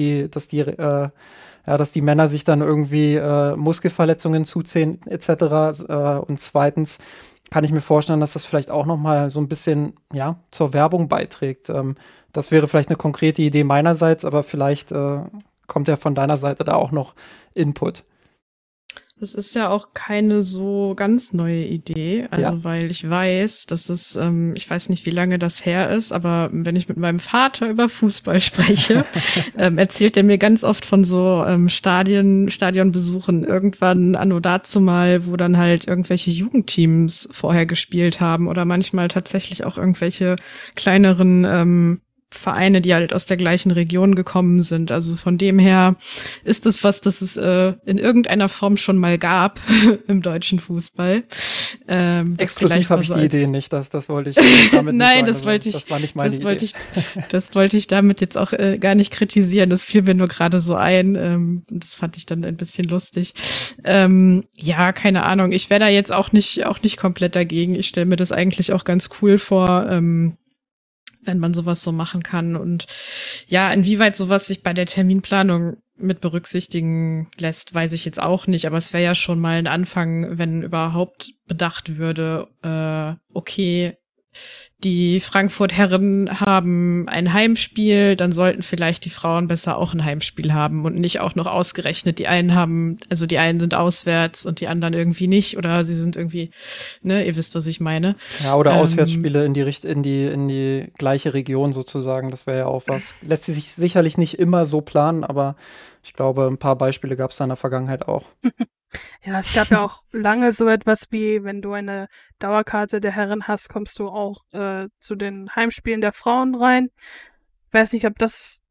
die Männer sich dann irgendwie Muskelverletzungen zuziehen etc. Und zweitens kann ich mir vorstellen, dass das vielleicht auch noch mal so ein bisschen zur Werbung beiträgt. Das wäre vielleicht eine konkrete Idee meinerseits, aber vielleicht kommt ja von deiner Seite da auch noch Input. Das ist ja auch keine so ganz neue Idee, weil ich weiß, dass es, ich weiß nicht, wie lange das her ist, aber wenn ich mit meinem Vater über Fußball spreche, erzählt er mir ganz oft von so Stadionbesuchen irgendwann anno dazu mal, wo dann halt irgendwelche Jugendteams vorher gespielt haben oder manchmal tatsächlich auch irgendwelche kleineren Vereine, die halt aus der gleichen Region gekommen sind. Also von dem her ist es was, das es in irgendeiner Form schon mal gab im deutschen Fußball. Exklusiv habe ich die Idee nicht, das wollte ich damit nicht Nein, sagen. Das war nicht meine Idee. Das wollte ich damit jetzt auch gar nicht kritisieren. Das fiel mir nur gerade so ein. Das fand ich dann ein bisschen lustig. Ja, keine Ahnung. Ich wäre da jetzt auch nicht komplett dagegen. Ich stelle mir das eigentlich auch ganz cool vor, wenn man sowas so machen kann. Und ja, inwieweit sowas sich bei der Terminplanung mit berücksichtigen lässt, weiß ich jetzt auch nicht. Aber es wäre ja schon mal ein Anfang, wenn überhaupt bedacht würde, okay, die Frankfurt-Herren haben ein Heimspiel, dann sollten vielleicht die Frauen besser auch ein Heimspiel haben und nicht auch noch ausgerechnet, die einen sind auswärts und die anderen irgendwie nicht oder sie sind irgendwie, ne, ihr wisst, was ich meine. Ja, oder Auswärtsspiele in die gleiche Region sozusagen, das wäre ja auch was. Lässt sich sicherlich nicht immer so planen, aber ich glaube, ein paar Beispiele gab es da in der Vergangenheit auch. Ja, es gab ja auch lange so etwas wie, wenn du eine Dauerkarte der Herren hast, kommst du auch zu den Heimspielen der Frauen rein. Ich weiß nicht, ob das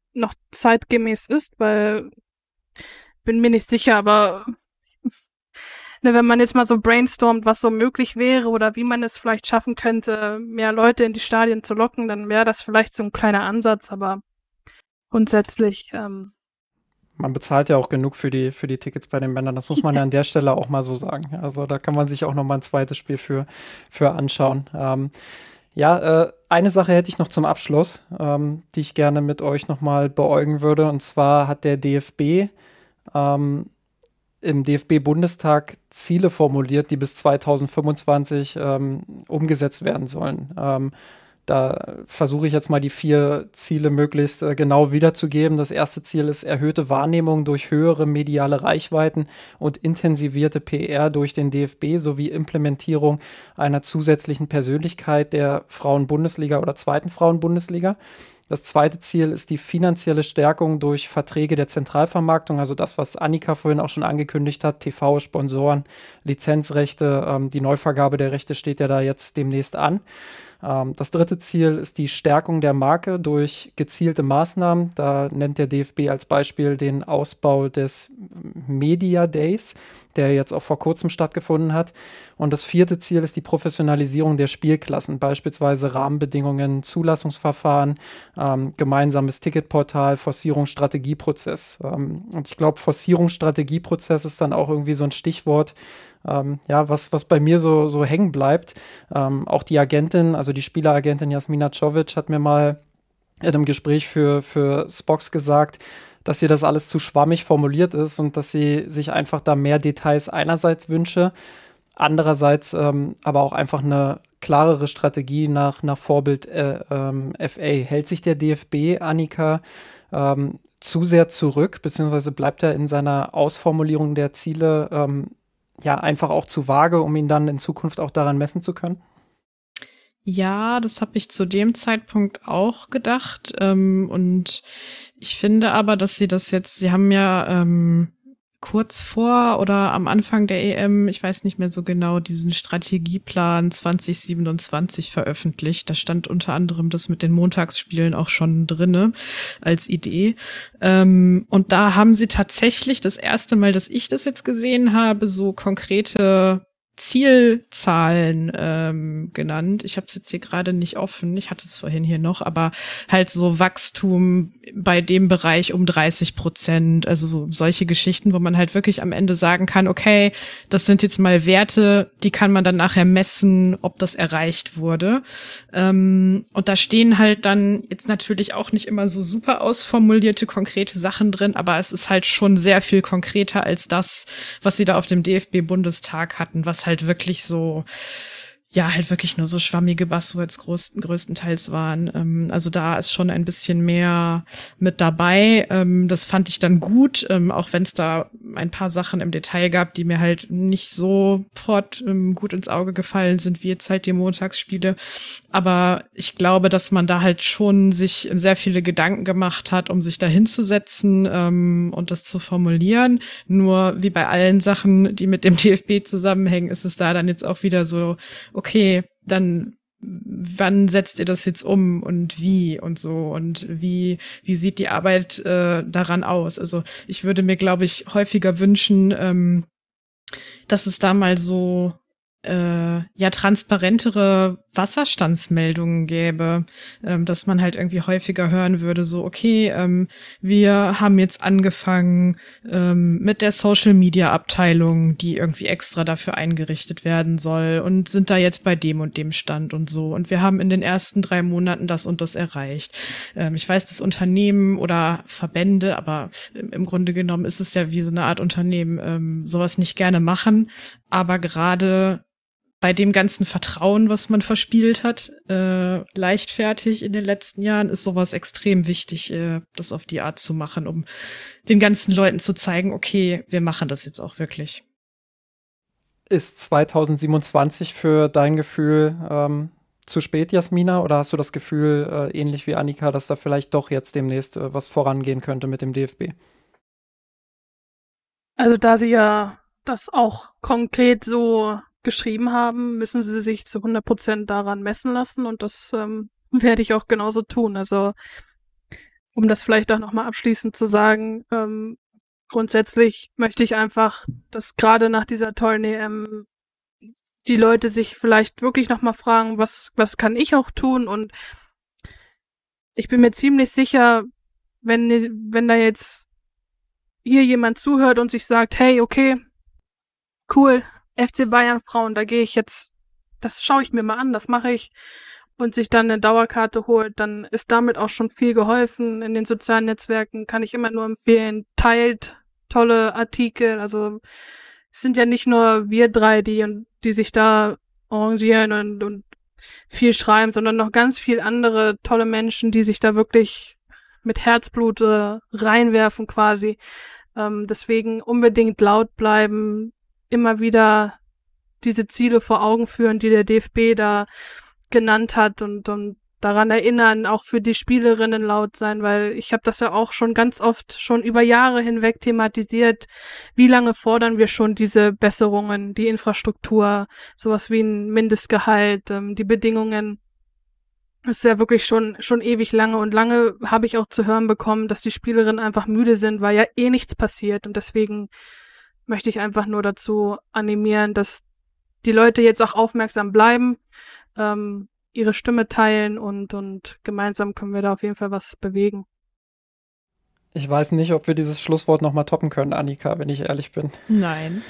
noch zeitgemäß ist, weil bin mir nicht sicher, aber ne, wenn man jetzt mal so brainstormt, was so möglich wäre oder wie man es vielleicht schaffen könnte, mehr Leute in die Stadien zu locken, dann wäre das vielleicht so ein kleiner Ansatz, aber grundsätzlich Man bezahlt ja auch genug für die Tickets bei den Männern. Das muss man ja an der Stelle auch mal so sagen. Also da kann man sich auch noch mal ein zweites Spiel für anschauen. Eine Sache hätte ich noch zum Abschluss, die ich gerne mit euch noch mal beäugen würde. Und zwar hat der DFB im DFB-Bundestag Ziele formuliert, die bis 2025 umgesetzt werden sollen. Da versuche ich jetzt mal die 4 Ziele möglichst genau wiederzugeben. Das erste Ziel ist erhöhte Wahrnehmung durch höhere mediale Reichweiten und intensivierte PR durch den DFB sowie Implementierung einer zusätzlichen Persönlichkeit der Frauen-Bundesliga oder zweiten Frauen-Bundesliga. Das zweite Ziel ist die finanzielle Stärkung durch Verträge der Zentralvermarktung, also das, was Annika vorhin auch schon angekündigt hat, TV, Sponsoren, Lizenzrechte, die Neuvergabe der Rechte steht ja da jetzt demnächst an. Das dritte Ziel ist die Stärkung der Marke durch gezielte Maßnahmen. Da nennt der DFB als Beispiel den Ausbau des Media Days, der jetzt auch vor kurzem stattgefunden hat. Und das vierte Ziel ist die Professionalisierung der Spielklassen, beispielsweise Rahmenbedingungen, Zulassungsverfahren, gemeinsames Ticketportal, Forcierungsstrategieprozess. Und ich glaube, Forcierungsstrategieprozess ist dann auch irgendwie so ein Stichwort, was bei mir so hängen bleibt. Auch die Agentin, also die Spieleragentin Jasmina Czovic hat mir mal in einem Gespräch für Spox gesagt, dass ihr das alles zu schwammig formuliert ist und dass sie sich einfach da mehr Details einerseits wünsche, andererseits aber auch einfach eine klarere Strategie nach Vorbild FA. Hält sich der DFB, Annika, zu sehr zurück, beziehungsweise bleibt er in seiner Ausformulierung der Ziele einfach auch zu vage, um ihn dann in Zukunft auch daran messen zu können? Ja, das habe ich zu dem Zeitpunkt auch gedacht. Und ich finde aber, dass sie haben ja kurz vor oder am Anfang der EM, ich weiß nicht mehr so genau, diesen Strategieplan 2027 veröffentlicht. Da stand unter anderem das mit den Montagsspielen auch schon drinne als Idee. Und da haben sie tatsächlich das erste Mal, dass ich das jetzt gesehen habe, so konkrete Zielzahlen genannt. Ich habe es jetzt hier gerade nicht offen. Ich hatte es vorhin hier noch, aber halt so Wachstum bei dem Bereich um 30%. Also so solche Geschichten, wo man halt wirklich am Ende sagen kann, okay, das sind jetzt mal Werte, die kann man dann nachher messen, ob das erreicht wurde. Und da stehen halt dann jetzt natürlich auch nicht immer so super ausformulierte, konkrete Sachen drin, aber es ist halt schon sehr viel konkreter als das, was sie da auf dem DFB-Bundestag hatten, was halt wirklich so, ja, halt wirklich nur so schwammige Buzzwords größtenteils waren. Also da ist schon ein bisschen mehr mit dabei. Das fand ich dann gut, auch wenn es da ein paar Sachen im Detail gab, die mir halt nicht sofort gut ins Auge gefallen sind, wie jetzt halt die Montagsspiele. Aber ich glaube, dass man da halt schon sich sehr viele Gedanken gemacht hat, um sich da hinzusetzen und das zu formulieren. Nur wie bei allen Sachen, die mit dem DFB zusammenhängen, ist es da dann jetzt auch wieder so, okay, dann wann setzt ihr das jetzt um und wie und so und wie sieht die Arbeit daran aus? Also ich würde mir, glaube ich, häufiger wünschen, dass es da mal so transparentere Wasserstandsmeldungen gäbe, dass man halt irgendwie häufiger hören würde, so okay, wir haben jetzt angefangen mit der Social-Media-Abteilung, die irgendwie extra dafür eingerichtet werden soll und sind da jetzt bei dem und dem Stand und so und wir haben in den ersten 3 Monaten das und das erreicht. Ich weiß, dass Unternehmen oder Verbände, aber im Grunde genommen ist es ja wie so eine Art Unternehmen, sowas nicht gerne machen, aber gerade bei dem ganzen Vertrauen, was man verspielt hat, leichtfertig in den letzten Jahren, ist sowas extrem wichtig, das auf die Art zu machen, um den ganzen Leuten zu zeigen, okay, wir machen das jetzt auch wirklich. Ist 2027 für dein Gefühl zu spät, Jasmina? Oder hast du das Gefühl, ähnlich wie Annika, dass da vielleicht doch jetzt demnächst was vorangehen könnte mit dem DFB? Also da sie ja das auch konkret so geschrieben haben, müssen sie sich zu 100% daran messen lassen und das werde ich auch genauso tun. Also um das vielleicht auch nochmal abschließend zu sagen, grundsätzlich möchte ich einfach, dass gerade nach dieser tollen EM die Leute sich vielleicht wirklich nochmal fragen, was kann ich auch tun? Und ich bin mir ziemlich sicher, wenn da jetzt hier jemand zuhört und sich sagt, hey, okay, cool, FC Bayern Frauen, da gehe ich jetzt, das schaue ich mir mal an, das mache ich, und sich dann eine Dauerkarte holt, dann ist damit auch schon viel geholfen. In den sozialen Netzwerken kann ich immer nur empfehlen, teilt tolle Artikel, also es sind ja nicht nur wir drei, die sich da arrangieren und viel schreiben, sondern noch ganz viel andere tolle Menschen, die sich da wirklich mit Herzblut reinwerfen quasi. Deswegen unbedingt laut bleiben, immer wieder diese Ziele vor Augen führen, die der DFB da genannt hat und daran erinnern, auch für die Spielerinnen laut sein, weil ich habe das ja auch schon ganz oft schon über Jahre hinweg thematisiert. Wie lange fordern wir schon diese Besserungen, die Infrastruktur, sowas wie ein Mindestgehalt, die Bedingungen? Das ist ja wirklich schon ewig lange, und lange habe ich auch zu hören bekommen, dass die Spielerinnen einfach müde sind, weil ja eh nichts passiert, und deswegen möchte ich einfach nur dazu animieren, dass die Leute jetzt auch aufmerksam bleiben, ihre Stimme teilen und gemeinsam können wir da auf jeden Fall was bewegen. Ich weiß nicht, ob wir dieses Schlusswort nochmal toppen können, Annika, wenn ich ehrlich bin. Nein.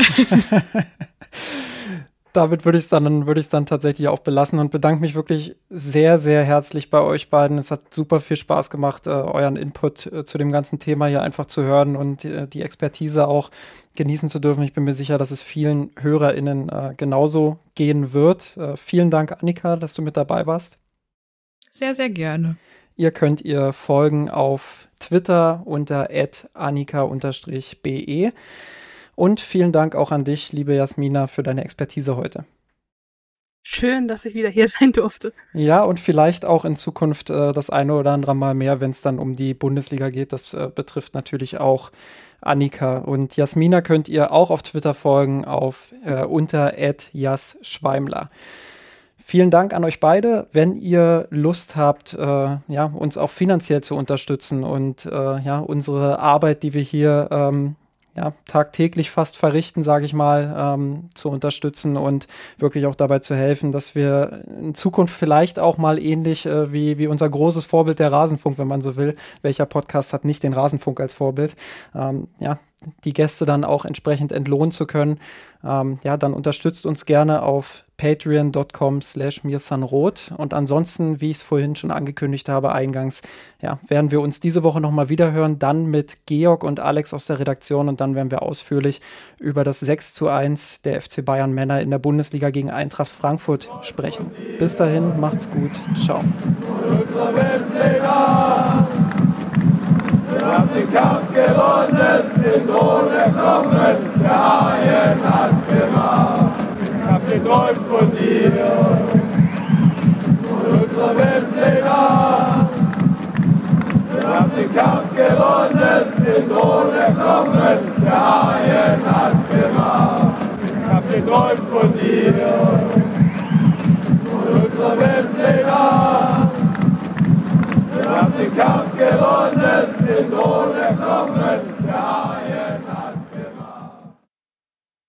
Damit würde ich es dann tatsächlich auch belassen und bedanke mich wirklich sehr, sehr herzlich bei euch beiden. Es hat super viel Spaß gemacht, euren Input zu dem ganzen Thema hier einfach zu hören und die Expertise auch genießen zu dürfen. Ich bin mir sicher, dass es vielen HörerInnen genauso gehen wird. Vielen Dank, Annika, dass du mit dabei warst. Sehr, sehr gerne. Ihr könnt ihr folgen auf Twitter unter @annika_be. Und vielen Dank auch an dich, liebe Jasmina, für deine Expertise heute. Schön, dass ich wieder hier sein durfte. Ja, und vielleicht auch in Zukunft das eine oder andere Mal mehr, wenn es dann um die Bundesliga geht. Das betrifft natürlich auch Annika. Und Jasmina könnt ihr auch auf Twitter folgen unter @jasschweimler. Vielen Dank an euch beide. Wenn ihr Lust habt, uns auch finanziell zu unterstützen und unsere Arbeit, die wir hier tagtäglich fast verrichten, sage ich mal, zu unterstützen und wirklich auch dabei zu helfen, dass wir in Zukunft vielleicht auch mal ähnlich wie unser großes Vorbild der Rasenfunk, wenn man so will, welcher Podcast hat nicht den Rasenfunk als Vorbild, die Gäste dann auch entsprechend entlohnen zu können, dann unterstützt uns gerne auf patreon.com/mirsanroth. Und ansonsten, wie ich es vorhin schon angekündigt habe eingangs, werden wir uns diese Woche nochmal wiederhören, dann mit Georg und Alex aus der Redaktion, und dann werden wir ausführlich über das 6:1 der FC Bayern Männer in der Bundesliga gegen Eintracht Frankfurt sprechen. Bis dahin, macht's gut. Ciao. Wir haben den Kampf gewonnen, den Thron erkommen, der Haien hat's gemacht. Ich hab geträumt von dir, von unserer Weltpläne. Wir haben den Kampf gewonnen, den Thron erkommen, der Haien hat's gemacht. Ich hab geträumt von dir, von unserer Weltpläne. Wir haben den Kampf gewonnen, den Thron erkommen.